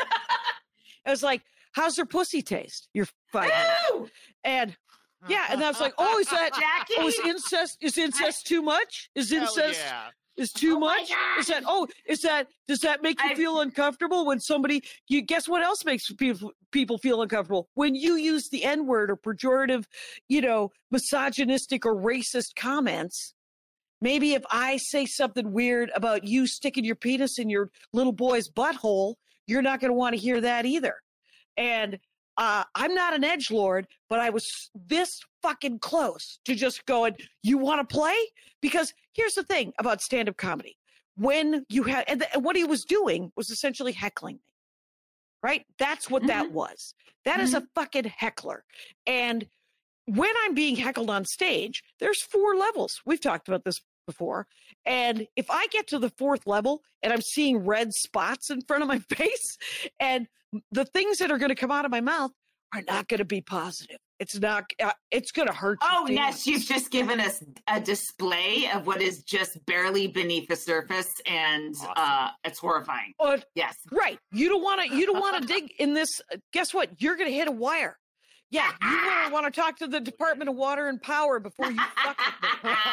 I was like, how's her pussy taste? You're fine. Ooh! And yeah, and I was like, oh, is that Jackie? oh, is incest is incest too much? Is Hell incest yeah. is too Oh my much? Is that oh, is that does that make you I've- feel uncomfortable when somebody you guess what else makes people people feel uncomfortable? When you use the N-word or pejorative, you know, misogynistic or racist comments. Maybe if I say something weird about you sticking your penis in your little boy's butthole, you're not going to want to hear that either. And uh, I'm not an edgelord, but I was this fucking close to just going, you want to play? Because here's the thing about stand-up comedy. When you had, and, the, and what he was doing was essentially heckling me, right? That's what that was. That is a fucking heckler. And when I'm being heckled on stage, there's four levels. We've talked about this before. And if I get to the fourth level and I'm seeing red spots in front of my face and the things that are going to come out of my mouth are not going to be positive. It's not, uh, it's going to hurt. Oh, your Ness, feelings. you've just given us a display of what is just barely beneath the surface, and Awesome. uh, it's horrifying. But, Yes. right. You don't want to, you don't want to dig in this. uh, Guess what? You're going to hit a wire. Yeah. You want to talk to the Department of Water and Power before you fuck with me.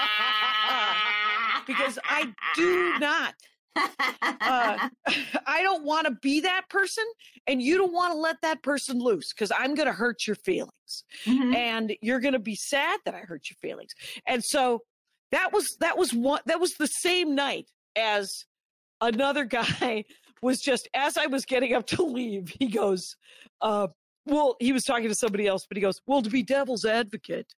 Because I do not. uh, I don't want to be that person, and you don't want to let that person loose because I'm going to hurt your feelings, Mhm. and you're going to be sad that I hurt your feelings. And so that was that was one that was the same night as another guy was just as I was getting up to leave. He goes, uh, "Well," he was talking to somebody else, but he goes, "Well, to be devil's advocate,"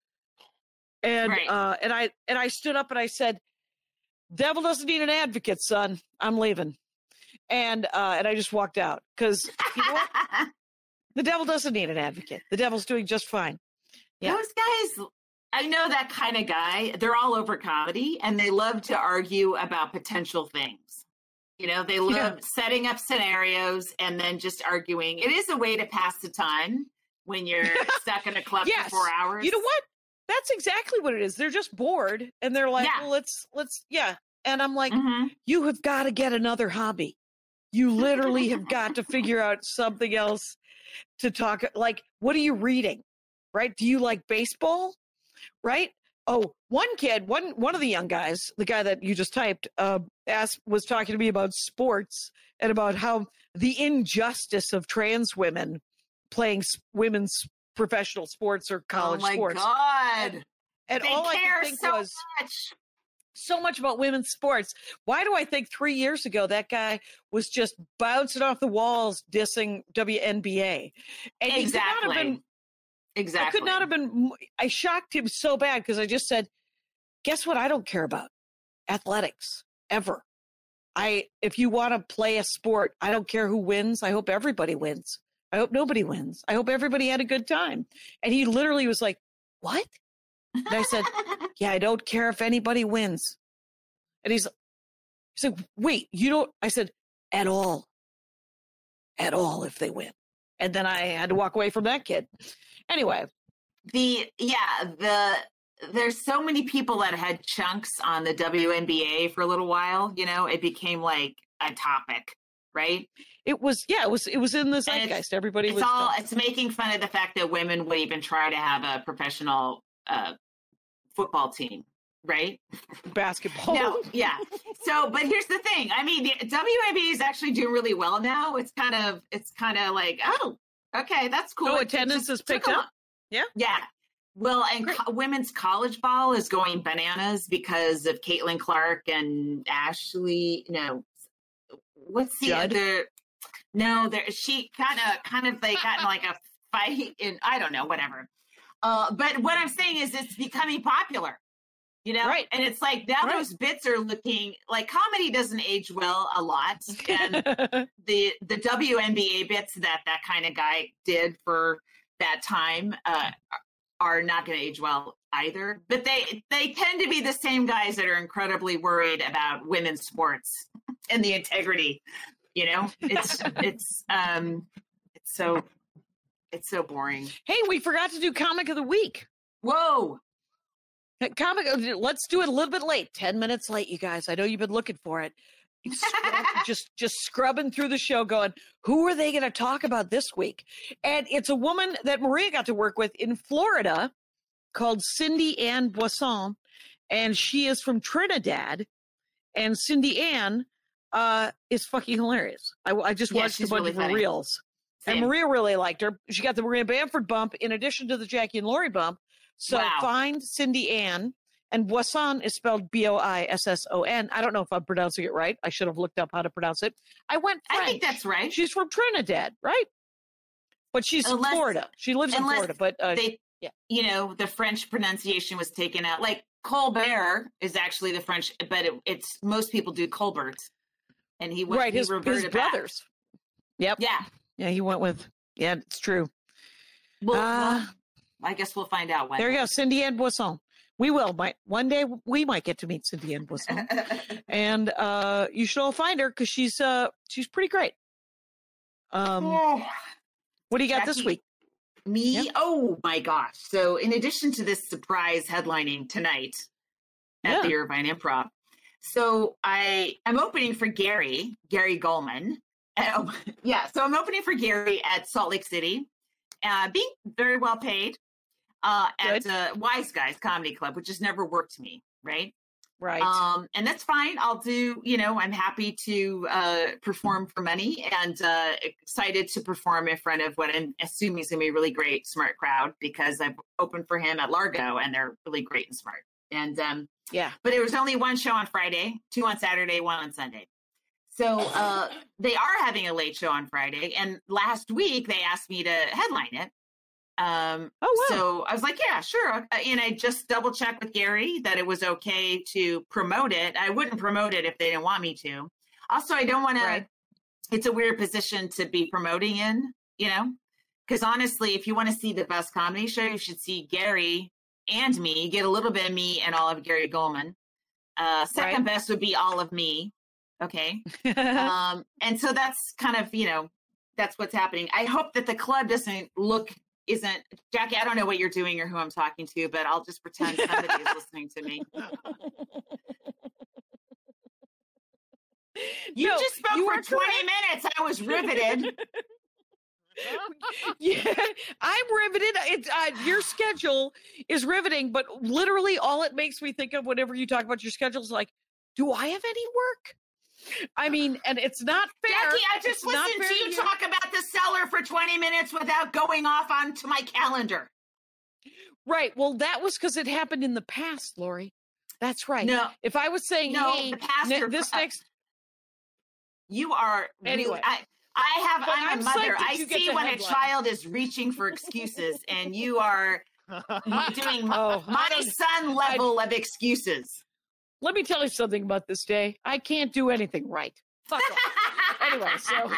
and Right. uh, and I and I stood up and I said. Devil doesn't need an advocate, son. I'm leaving. And uh, and I just walked out because you know what? The devil doesn't need an advocate. The devil's doing just fine. Yeah. Those guys, I know that kind of guy. They're all over comedy, and they love to argue about potential things. You know, they love Yeah. setting up scenarios and then just arguing. It is a way to pass the time when you're stuck in a club Yes. for four hours. You know what? That's exactly what it is. They're just bored and they're like, Yeah. well, let's let's yeah. And I'm like, Mhm. you have got to get another hobby. You literally have got to figure out something else to talk. Like, what are you reading? Right? Do you like baseball? Right? Oh, one kid, one one of the young guys, the guy that you just typed, uh, asked was talking to me about sports and about how the injustice of trans women playing s- women's professional sports or college oh my sports. God. And They all I care could think so was, much. so much about women's sports. Why do I think three years ago that guy was just bouncing off the walls dissing W N B A? And he could not have Exactly. been, Exactly. I could not have been, I shocked him so bad because I just said, guess what I don't care about? Athletics, ever. I, if you want to play a sport, I don't care who wins. I hope everybody wins. I hope nobody wins. I hope everybody had a good time. And he literally was like, what? And I said, yeah, I don't care if anybody wins. And he's, he's like, wait, you don't, I said, at all. At all if they win. And then I had to walk away from that kid. Anyway. The, yeah, the, there's so many people that had chunks on the W N B A for a little while, you know, it became like a topic, right? It was, yeah, it was, it was in the And it's- zeitgeist. Everybody It's was, all, it's making fun of the fact that women would even try to have a professional uh, football team, right? basketball. No, yeah. So, but here's the thing. I mean, the W N B A is actually doing really well now. It's kind of, it's kind of like, oh, okay, that's cool. Oh, It attendance just has took picked a up? lot. Yeah. Yeah. Well, and co- women's college ball is going bananas because of Caitlin Clark and Ashley. No, what's the Judd? other? No, there. She kind of, kind of, they got in like a fight, and I don't know, whatever. Uh, but what I'm saying is, it's becoming popular. You know, Right. and it's like now Right. those bits are looking like comedy doesn't age well a lot, and the the W N B A bits that that kind of guy did for that time uh, are not going to age well either. But they they tend to be the same guys that are incredibly worried about women's sports and the integrity. You know, it's it's um it's so it's so boring. Hey, we forgot to do comic of the week. Whoa. Comic, let's do it a little bit late. Ten minutes late, you guys. I know you've been looking for it. You scrub- just, just scrubbing through the show, going, who are they going to talk about this week? And it's a woman that Maria got to work with in Florida, called Cindy Ann Boisson, and she is from Trinidad. And Cindy Ann uh, is fucking hilarious. I, I just Yeah, watched a she's bunch really of her funny. reels, and Same. Maria really liked her. She got the Maria Bamford bump in addition to the Jackie and Laurie bump. So Wow. find Cindy Ann, and Boisson is spelled B O I S S O N. I don't know if I'm pronouncing it right. I should have looked up how to pronounce it. I went French. I think that's right. She's from Trinidad, right? But she's Unless- Florida. She lives in unless Florida, but uh, they, yeah. you know, the French pronunciation was taken out. Like Colbert is actually the French, but it, it's most people do Colbert, and he went right, he his, his reverted back. brothers. Yep. Yeah. Yeah, he went with, yeah, it's true. Well, Uh, well, I guess we'll find out when. There you go, Cindy Ann Boisson. We will. Might one day we might get to meet Cindy Ann Boisson, and uh, you should all find her because she's uh she's pretty great. Um, Oh, what do you got this Jackie, week? me? Yep. Oh my gosh! So, in addition to this surprise headlining tonight at the Yeah. Irvine Improv, so I I'm opening for Gary Gary Goldman. Um, yeah, so I'm opening for Gary at Salt Lake City, uh, being very well paid uh, at Good. uh, Wise Guys Comedy Club, which has never worked to me, right? Right. Um, and that's fine. I'll do, you know, I'm happy to uh, perform for money and uh, excited to perform in front of what I'm assuming is going to be a really great, smart crowd because I've opened for him at Largo and they're really great and smart. And, um, yeah. but there was only one show on Friday, two on Saturday, one on Sunday. So uh, they are having a late show on Friday. And last week they asked me to headline it. Um, Oh wow. so I was like, yeah, sure. Uh, And I just double checked with Gary that it was okay to promote it. I wouldn't promote it if they didn't want me to. Also, I don't want Right. to, it's a weird position to be promoting in, you know, because honestly, if you want to see the best comedy show, you should see Gary and me, get a little bit of me and all of Gary Goldman. Uh, second Right. best would be all of me. Okay. um, and so that's kind of, you know, that's what's happening. I hope that the club doesn't look, isn't, Jackie, I don't know what you're doing or who I'm talking to, but I'll just pretend somebody is listening to me. You No, just spoke you for are twenty minutes. I was riveted. Yeah, I'm riveted. It's uh, your schedule is riveting, but literally all it makes me think of whenever you talk about your schedule is like, do I have any work? I mean, and it's not fair. Jackie, I just It's not listened fair to you you. talk about the seller for twenty minutes without going off onto my calendar. Right. Well, that was because it happened in the past, Lori. That's right. No, If I was saying, no, hey, the pastor. ne- this uh, next, you are Anyway. Really, I, I have. But I'm, I'm a mother. psyched that I you get see the when headline. a child is reaching for excuses, and you are doing my, oh, I my don't- son level of excuses. let me tell you something about this day. I can't do anything right. Fuck off. Anyway, so.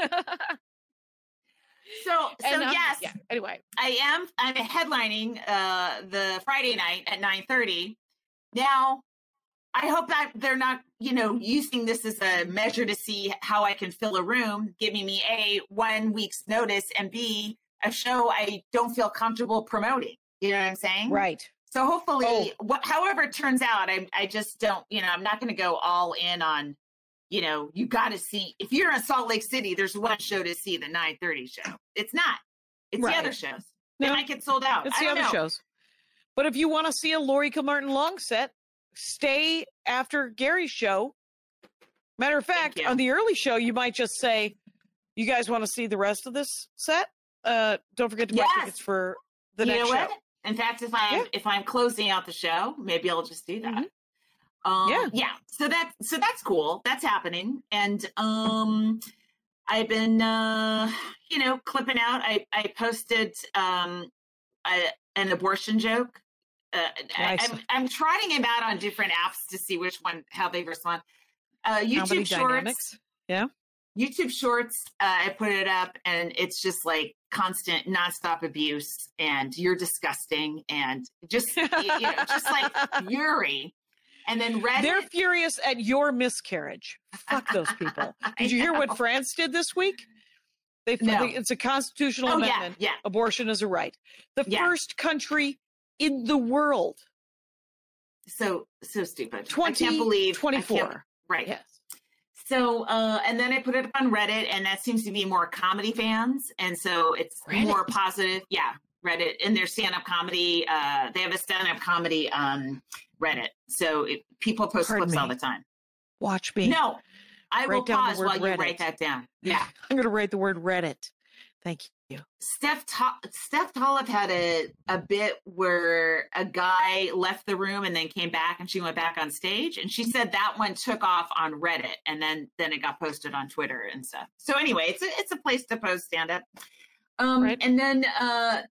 so, so And, um, yes, Yeah. Anyway, I am. I'm headlining uh, the Friday night at nine thirty. Now, I hope that they're not, you know, using this as a measure to see how I can fill a room, giving me a one week's notice, and b a show I don't feel comfortable promoting. You know what I'm saying? right. So hopefully, Oh. what, however it turns out, I I just don't, you know, I'm not going to go all in on, you know, you got to see. If you're in Salt Lake City, there's one show to see, the nine thirty show. It's not. It's Right. the other shows. They No, might get sold out. it's I the don't other know. shows. But if you want to see a Lori Kilmartin long set, stay after Gary's show. Matter of fact, you. on the early show, you might just say, "You guys want to see the rest of this set? Uh, don't forget to buy Yes. tickets for the you next know show." what? In fact, if I'm Yeah. if I'm closing out the show, maybe I'll just do that. Mhm. Um, Yeah. yeah. So that so that's cool. That's happening, and um, I've been uh, you know clipping out. I I posted um a, an abortion joke. Uh, I, Nice. I'm I'm trying them out on different apps to see which one how they respond. Uh, Comedy YouTube Shorts. dynamics. Yeah. YouTube Shorts, uh, I put it up, and it's just like constant, nonstop abuse, and you're disgusting, and just you know, just like fury. And then Reddit. They're furious at your miscarriage. Fuck those people. Did you hear know. what France did this week? They, No. they it's a constitutional Oh yeah, amendment. yeah, Abortion is a right. The Yeah. first country in the world. so so stupid. I twenty can't believe I twenty-four. can't- right. Yes. So, uh, and then I put it up on Reddit, and that seems to be more comedy fans, and so it's Reddit? more positive. Yeah, Reddit, and their stand-up comedy. Uh, they have a stand-up comedy um, Reddit, so it, people post Pardon clips all me. the time. Watch me. No, I will Write down the pause word while you Reddit. write that down. Yeah, I'm going to write the word Reddit. Thank you. Steph Ta- Steph Tollef had a a bit where a guy left the room and then came back, and she went back on stage, and she said that one took off on Reddit, and then then it got posted on Twitter and stuff. So anyway, it's a it's a place to post stand up. Um, Right. And then uh,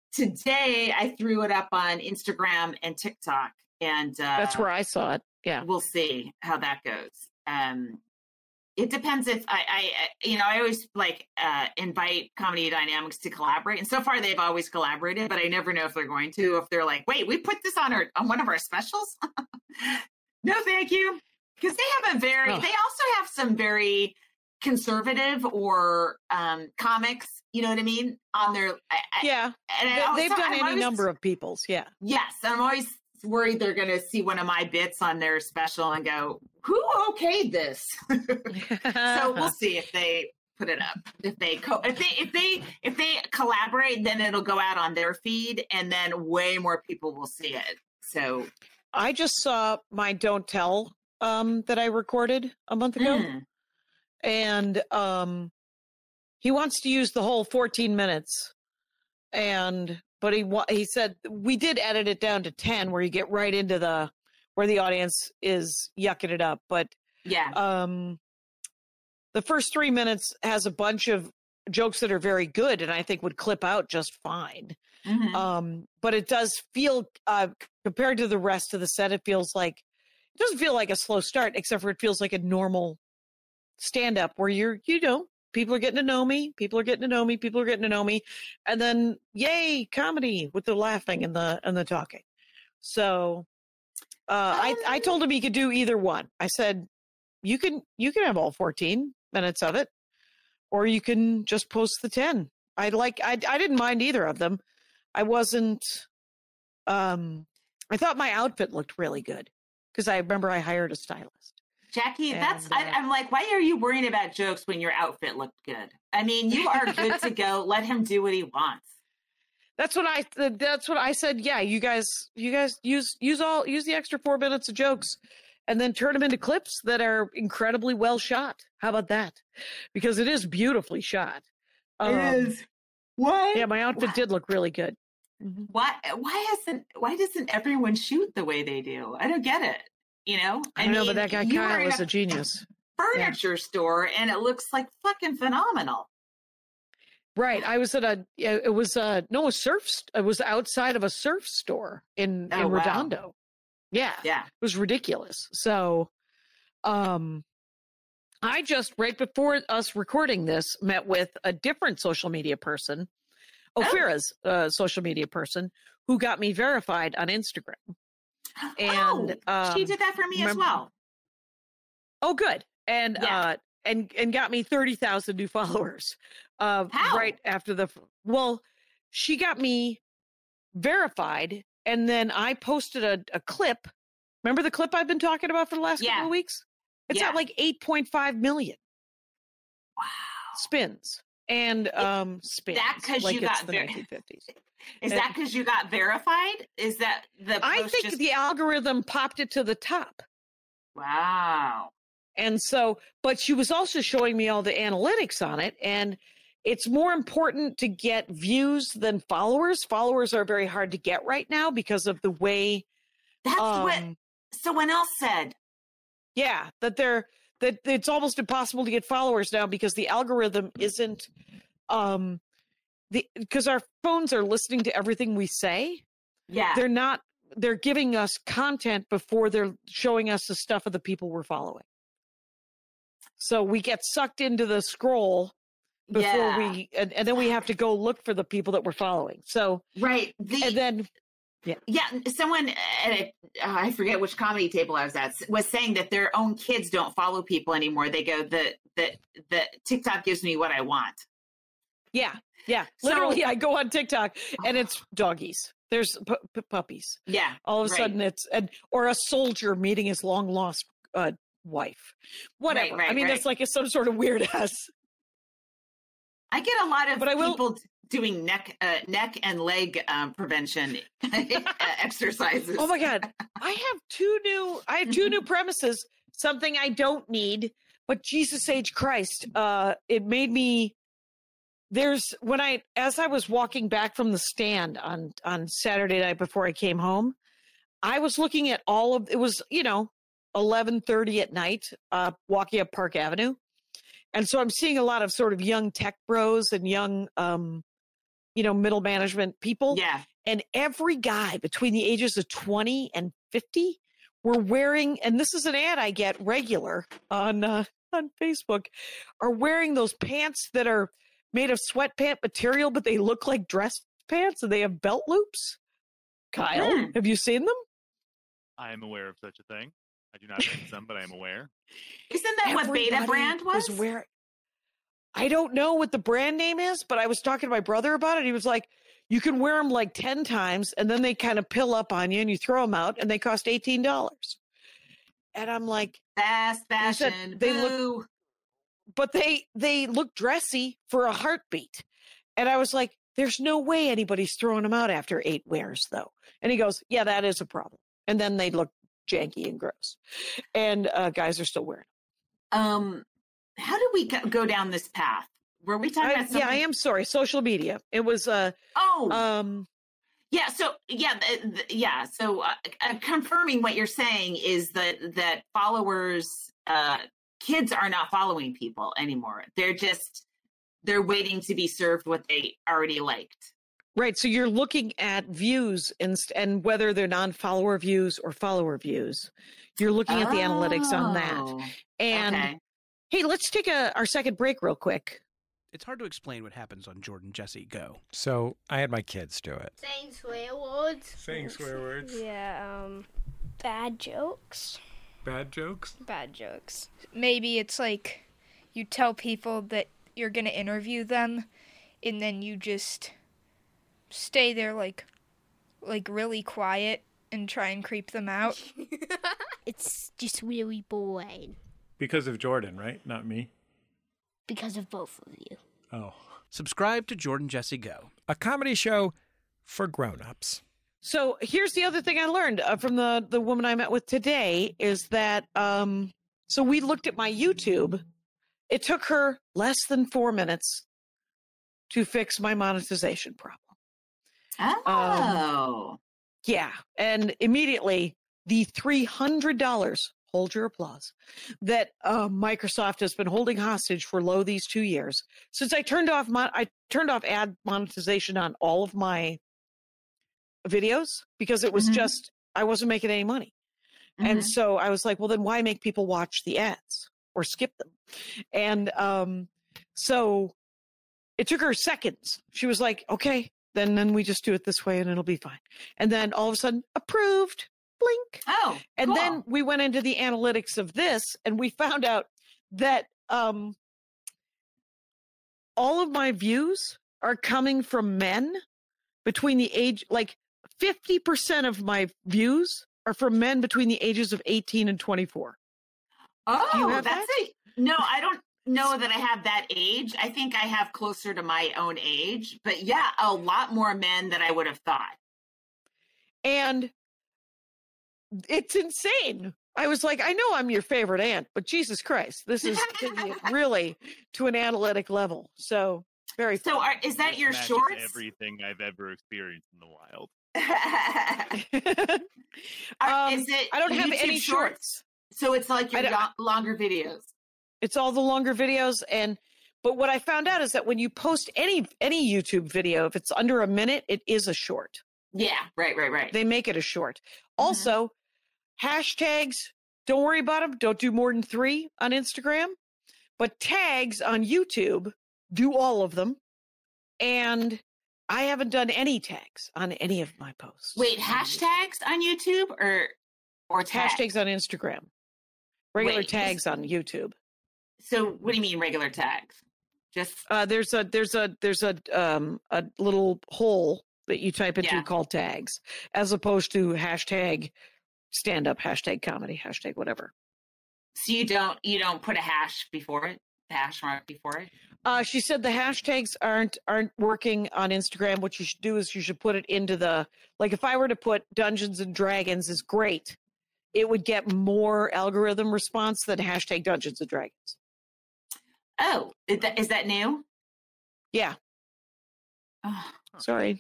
today I threw it up on Instagram and TikTok, and uh, That's where I saw it. Yeah. we'll see how that goes. Um, it depends if I, I, I- you know, I always like uh, invite Comedy Dynamics to collaborate, and so far they've always collaborated, but I never know if they're going to. If they're like, wait, we put this on our on one of our specials. No, thank you, because they have a very. Oh. They also have some very conservative or um, comics. You know what I mean? On their I, I- Yeah. and I They, also- they've done I'm any always- number of people's. Yeah. Yes, I'm always worried they're going to see one of my bits on their special and go, "Who okayed this?" So we'll see if they put it up. If they co- if they if they if they collaborate, then it'll go out on their feed, and then way more people will see it. So I just saw my Don't Tell um, that I recorded a month ago. mm, And um, he wants to use the whole fourteen minutes. And but he wa- he said we did edit it down to ten, where you get right into the where the audience is yucking it up. But yeah, um, the first three minutes has a bunch of jokes that are very good, and I think would clip out just fine. mhm. Um, but it does feel uh, compared to the rest of the set, it feels like it doesn't feel like a slow start, except for it feels like a normal stand up where you're, you know, people are getting to know me, people are getting to know me, people are getting to know me, and then yay, comedy with the laughing and the and the talking. So uh, I I told him he could do either one. I said you can you can have all fourteen minutes of it, or you can just post the ten. I like I I didn't mind either of them. I wasn't. Um, I thought my outfit looked really good because I remember I hired a stylist. Jackie, that's and, I, uh, I'm like, why are you worrying about jokes when your outfit looked good? I mean, you are good to go. Let him do what he wants. That's what I. That's what I said. Yeah, you guys, you guys use use all use the extra four minutes of jokes, and then turn them into clips that are incredibly well shot. How about that? Because it is beautifully shot. Um, What? Yeah, my outfit did look really good. Mhm. why why hasn't why doesn't everyone shoot the way they do? I don't get it. You know, I don't know, but that guy you were Kyle in is a genius. furniture store, and it looks like fucking phenomenal. Right. I was at a, yeah, it was uh no, a surf, st- it was outside of a surf store in, Oh, in wow. Redondo. Yeah. Yeah. It was ridiculous. So, um, I just, right before us recording this, met with a different social media person, Ophira's uh, social media person, who got me verified on Instagram. And oh, she um, did that for me as remember- well. Oh, good. And Yeah. uh, and and got me thirty thousand new followers. Uh, How? Right after the well, she got me verified, and then I posted a, a clip. Remember the clip I've been talking about for the last Yeah. couple of weeks? It's Yeah. at like eight point five million Wow. spins and um spins. that 'cause like you it's got the ver- nineteen fifties. Is And- that because you got verified? Is that the I post think just- the algorithm popped it to the top. wow. And so, but she was also showing me all the analytics on it. And it's more important to get views than followers. Followers are very hard to get right now because of the way, That's what um, someone else said. yeah, that they're, that it's almost impossible to get followers now because the algorithm isn't, um, the, because our phones are listening to everything we say. Yeah. They're not, they're giving us content before they're showing us the stuff of the people we're following. So we get sucked into the scroll before yeah. we, and, and then we have to go look for the people that we're following. So, Right. The, and then, yeah, someone at a, uh, I forget which comedy table I was at was saying that their own kids don't follow people anymore. They go, the the the TikTok gives me what I want. yeah, yeah. So- Literally, I go on TikTok and it's doggies. There's pu- pu- puppies. Yeah. All of a right. sudden, it's and or a soldier meeting his long lost uh, wife. Whatever. right, I mean, right. that's like a, some sort of weird ass. I get a lot of But I will- people doing neck uh, neck and leg um, prevention exercises. Oh my god! I have two new. I have two new premises. Something I don't need, but Jesus H Christ! Uh, it made me. There's when I as I was walking back from the stand on on Saturday night before I came home, I was looking at all of it was you know eleven thirty at night, uh, walking up Park Avenue, and so I'm seeing a lot of sort of young tech bros and young, um, you know, middle management people. Yeah. And every guy between the ages of twenty and fifty were wearing, and this is an ad I get regular on uh, on Facebook, are wearing those pants that are made of sweatpant material, but they look like dress pants and they have belt loops. Kyle, Hmm. have you seen them? I am aware of such a thing. I do not use them, but I am aware. Isn't that what Beta Everybody brand was? wear- I don't know what the brand name is, but I was talking to my brother about it. He was like, you can wear them like ten times and then they kind of pill up on you and you throw them out and they cost eighteen dollars. And I'm like, Fast He said fashion. they look- Boo. but they they look dressy for a heartbeat. And I was like, there's no way anybody's throwing them out after eight wears though. And he goes, yeah, that is a problem. And then they look janky and gross. And uh, guys are still wearing them. Um, how did we go go down this path? Were we talking I- about something? yeah, I am sorry. Social media. It was uh Oh, um yeah. So yeah, th- th- yeah. So uh, uh, confirming what you're saying is that that followers, uh, kids are not following people anymore. They're just they're waiting to be served what they already liked. right. So you're looking at views and and whether they're non-follower views or follower views. You're looking at the analytics on that. Oh, And okay. hey, let's take a our second break real quick. It's hard to explain what happens on Jordan Jesse Go. So I had my kids do it. Saying swear words. Saying swear words. Yeah, um, bad jokes. Bad jokes. Bad jokes. Maybe it's like you tell people that you're going to interview them and then you just stay there like like really quiet and try and creep them out. It's just really boring Because of Jordan, right? Not me. because of both of you. Oh. Subscribe to Jordan Jesse Go. A comedy show for grown-ups. So here's the other thing I learned uh, from the the woman I met with today is that um so we looked at my YouTube. It took her less than four minutes to fix my monetization problem. Oh. Um, yeah. And immediately the three hundred dollars, hold your applause, that uh, Microsoft has been holding hostage for lo these two years since I turned off mon- I turned off ad monetization on all of my videos because it was Mhm. just I wasn't making any money. And Mhm. so I was like, well, then why make people watch the ads or skip them? And um, so it took her seconds. She was like, okay, then, then we just do it this way and it'll be fine. And then all of a sudden, approved, blink. Oh, And cool. then we went into the analytics of this and we found out that um, all of my views are coming from men between the age, like fifty percent of my views are from men between the ages of eighteen and twenty-four. Oh, Do you have that's that? a no. I don't know that I have that age. I think I have closer to my own age, but yeah, a lot more men than I would have thought. And it's insane. I was like, I know I'm your favorite aunt, but Jesus Christ, this is taking it really to an analytic level. So very So, fun. are, is that This your matches shorts? Everything I've ever experienced in the wild. Are- Um, is it I don't have YouTube any shorts. So it's like your I don't- lo- longer videos. It's all the longer videos. And but what I found out is that when you post any any YouTube video, if it's under a minute, it is a short. Yeah, right, right, right. They make it a short. Also, hashtags, don't worry about them. Don't do more than three on Instagram. But tags on YouTube, do all of them. And I haven't done any tags on any of my posts. Wait, hashtags on YouTube or or tags? Hashtags on Instagram. Regular Wait, tags on YouTube. So what do you mean regular tags? Just Uh, there's a there's a there's a um a little hole that you type into Yeah. called tags, as opposed to hashtag stand up, hashtag comedy, hashtag whatever. so you don't you don't put a hash before it, the hash mark before it. Uh, she said the hashtags aren't aren't working on Instagram. What you should do is you should put it into the, like if I were to put Dungeons and Dragons is great, it would get more algorithm response than hashtag Dungeons and Dragons. Oh, is that, is that new? Yeah, Oh, sorry.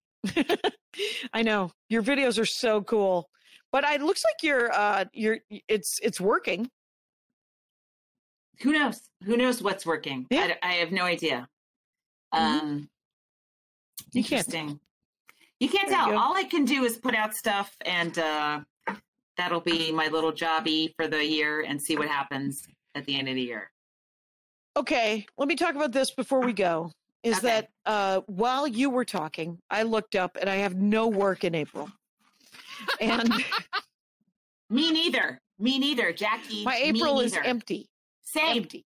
I know your videos are so cool, but it looks like you're uh you're it's it's working. who knows? Who knows what's working? Yeah. I, d- I have no idea. Mhm. Um, You can't. interesting. You can't There you tell. go. All I can do is put out stuff, and uh, that'll be my little jobby for the year, and see what happens at the end of the year. Okay, let me talk about this before we go. Is Okay. that uh, while you were talking, I looked up and I have no work in April. And Me neither. Me neither, Jackie. my me April is neither. empty. Same. Empty.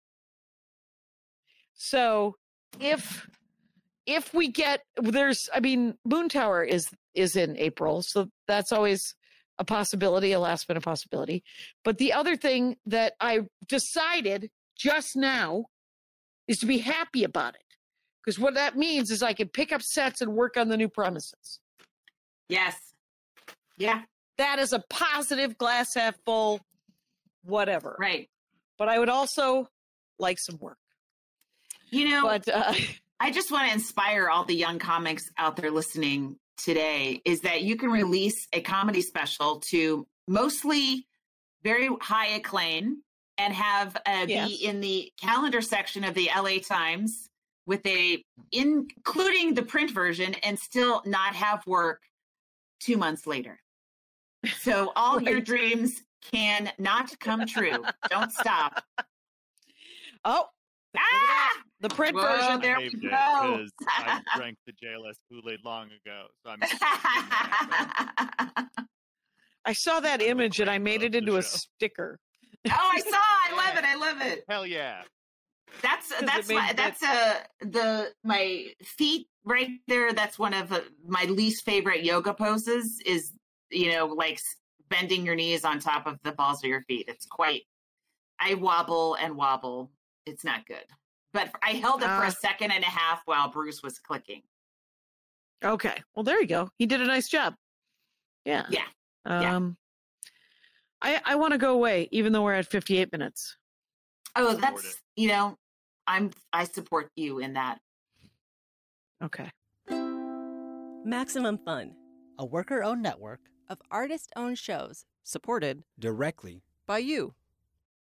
So if if we get there's I mean Moon Tower is is in April, so that's always a possibility, a last minute possibility. But the other thing that I decided just now is to be happy about it. Because what that means is I can pick up sets and work on the new premises. Yes. Yeah. That is a positive, glass half full, whatever. Right. But I would also like some work. You know, But uh, I just want to inspire all the young comics out there listening today is that you can release a comedy special to mostly very high acclaim and have uh, Yes. be in the calendar section of the L A Times with a including the print version and still not have work two months later. So all your Right. dreams can not come true. Don't stop. oh, Ah! the print Whoa, version. there I we saved it go. because I drank the J L S Kool-Aid long ago. So I'm oh, I saw that I'm a image and I fan made of it into the a show. sticker. I saw. I love it. I love it. Hell yeah. That's it that's made my, that- that's uh the my feet right there. That's one of uh, my least favorite yoga poses. Is you know like s- bending your knees on top of the balls of your feet. It's quite. I wobble and wobble. It's not good. But I held it for Ah. a second and a half while Bruce was clicking. Okay. Well, there you go. He did a nice job. Yeah. Yeah. yeah. Um, I I want to go away, even though we're at fifty-eight minutes. Oh, Support that's it. you know, I'm I support you in that. Okay. Maximum Fun, a worker-owned network of artist-owned shows supported directly by you.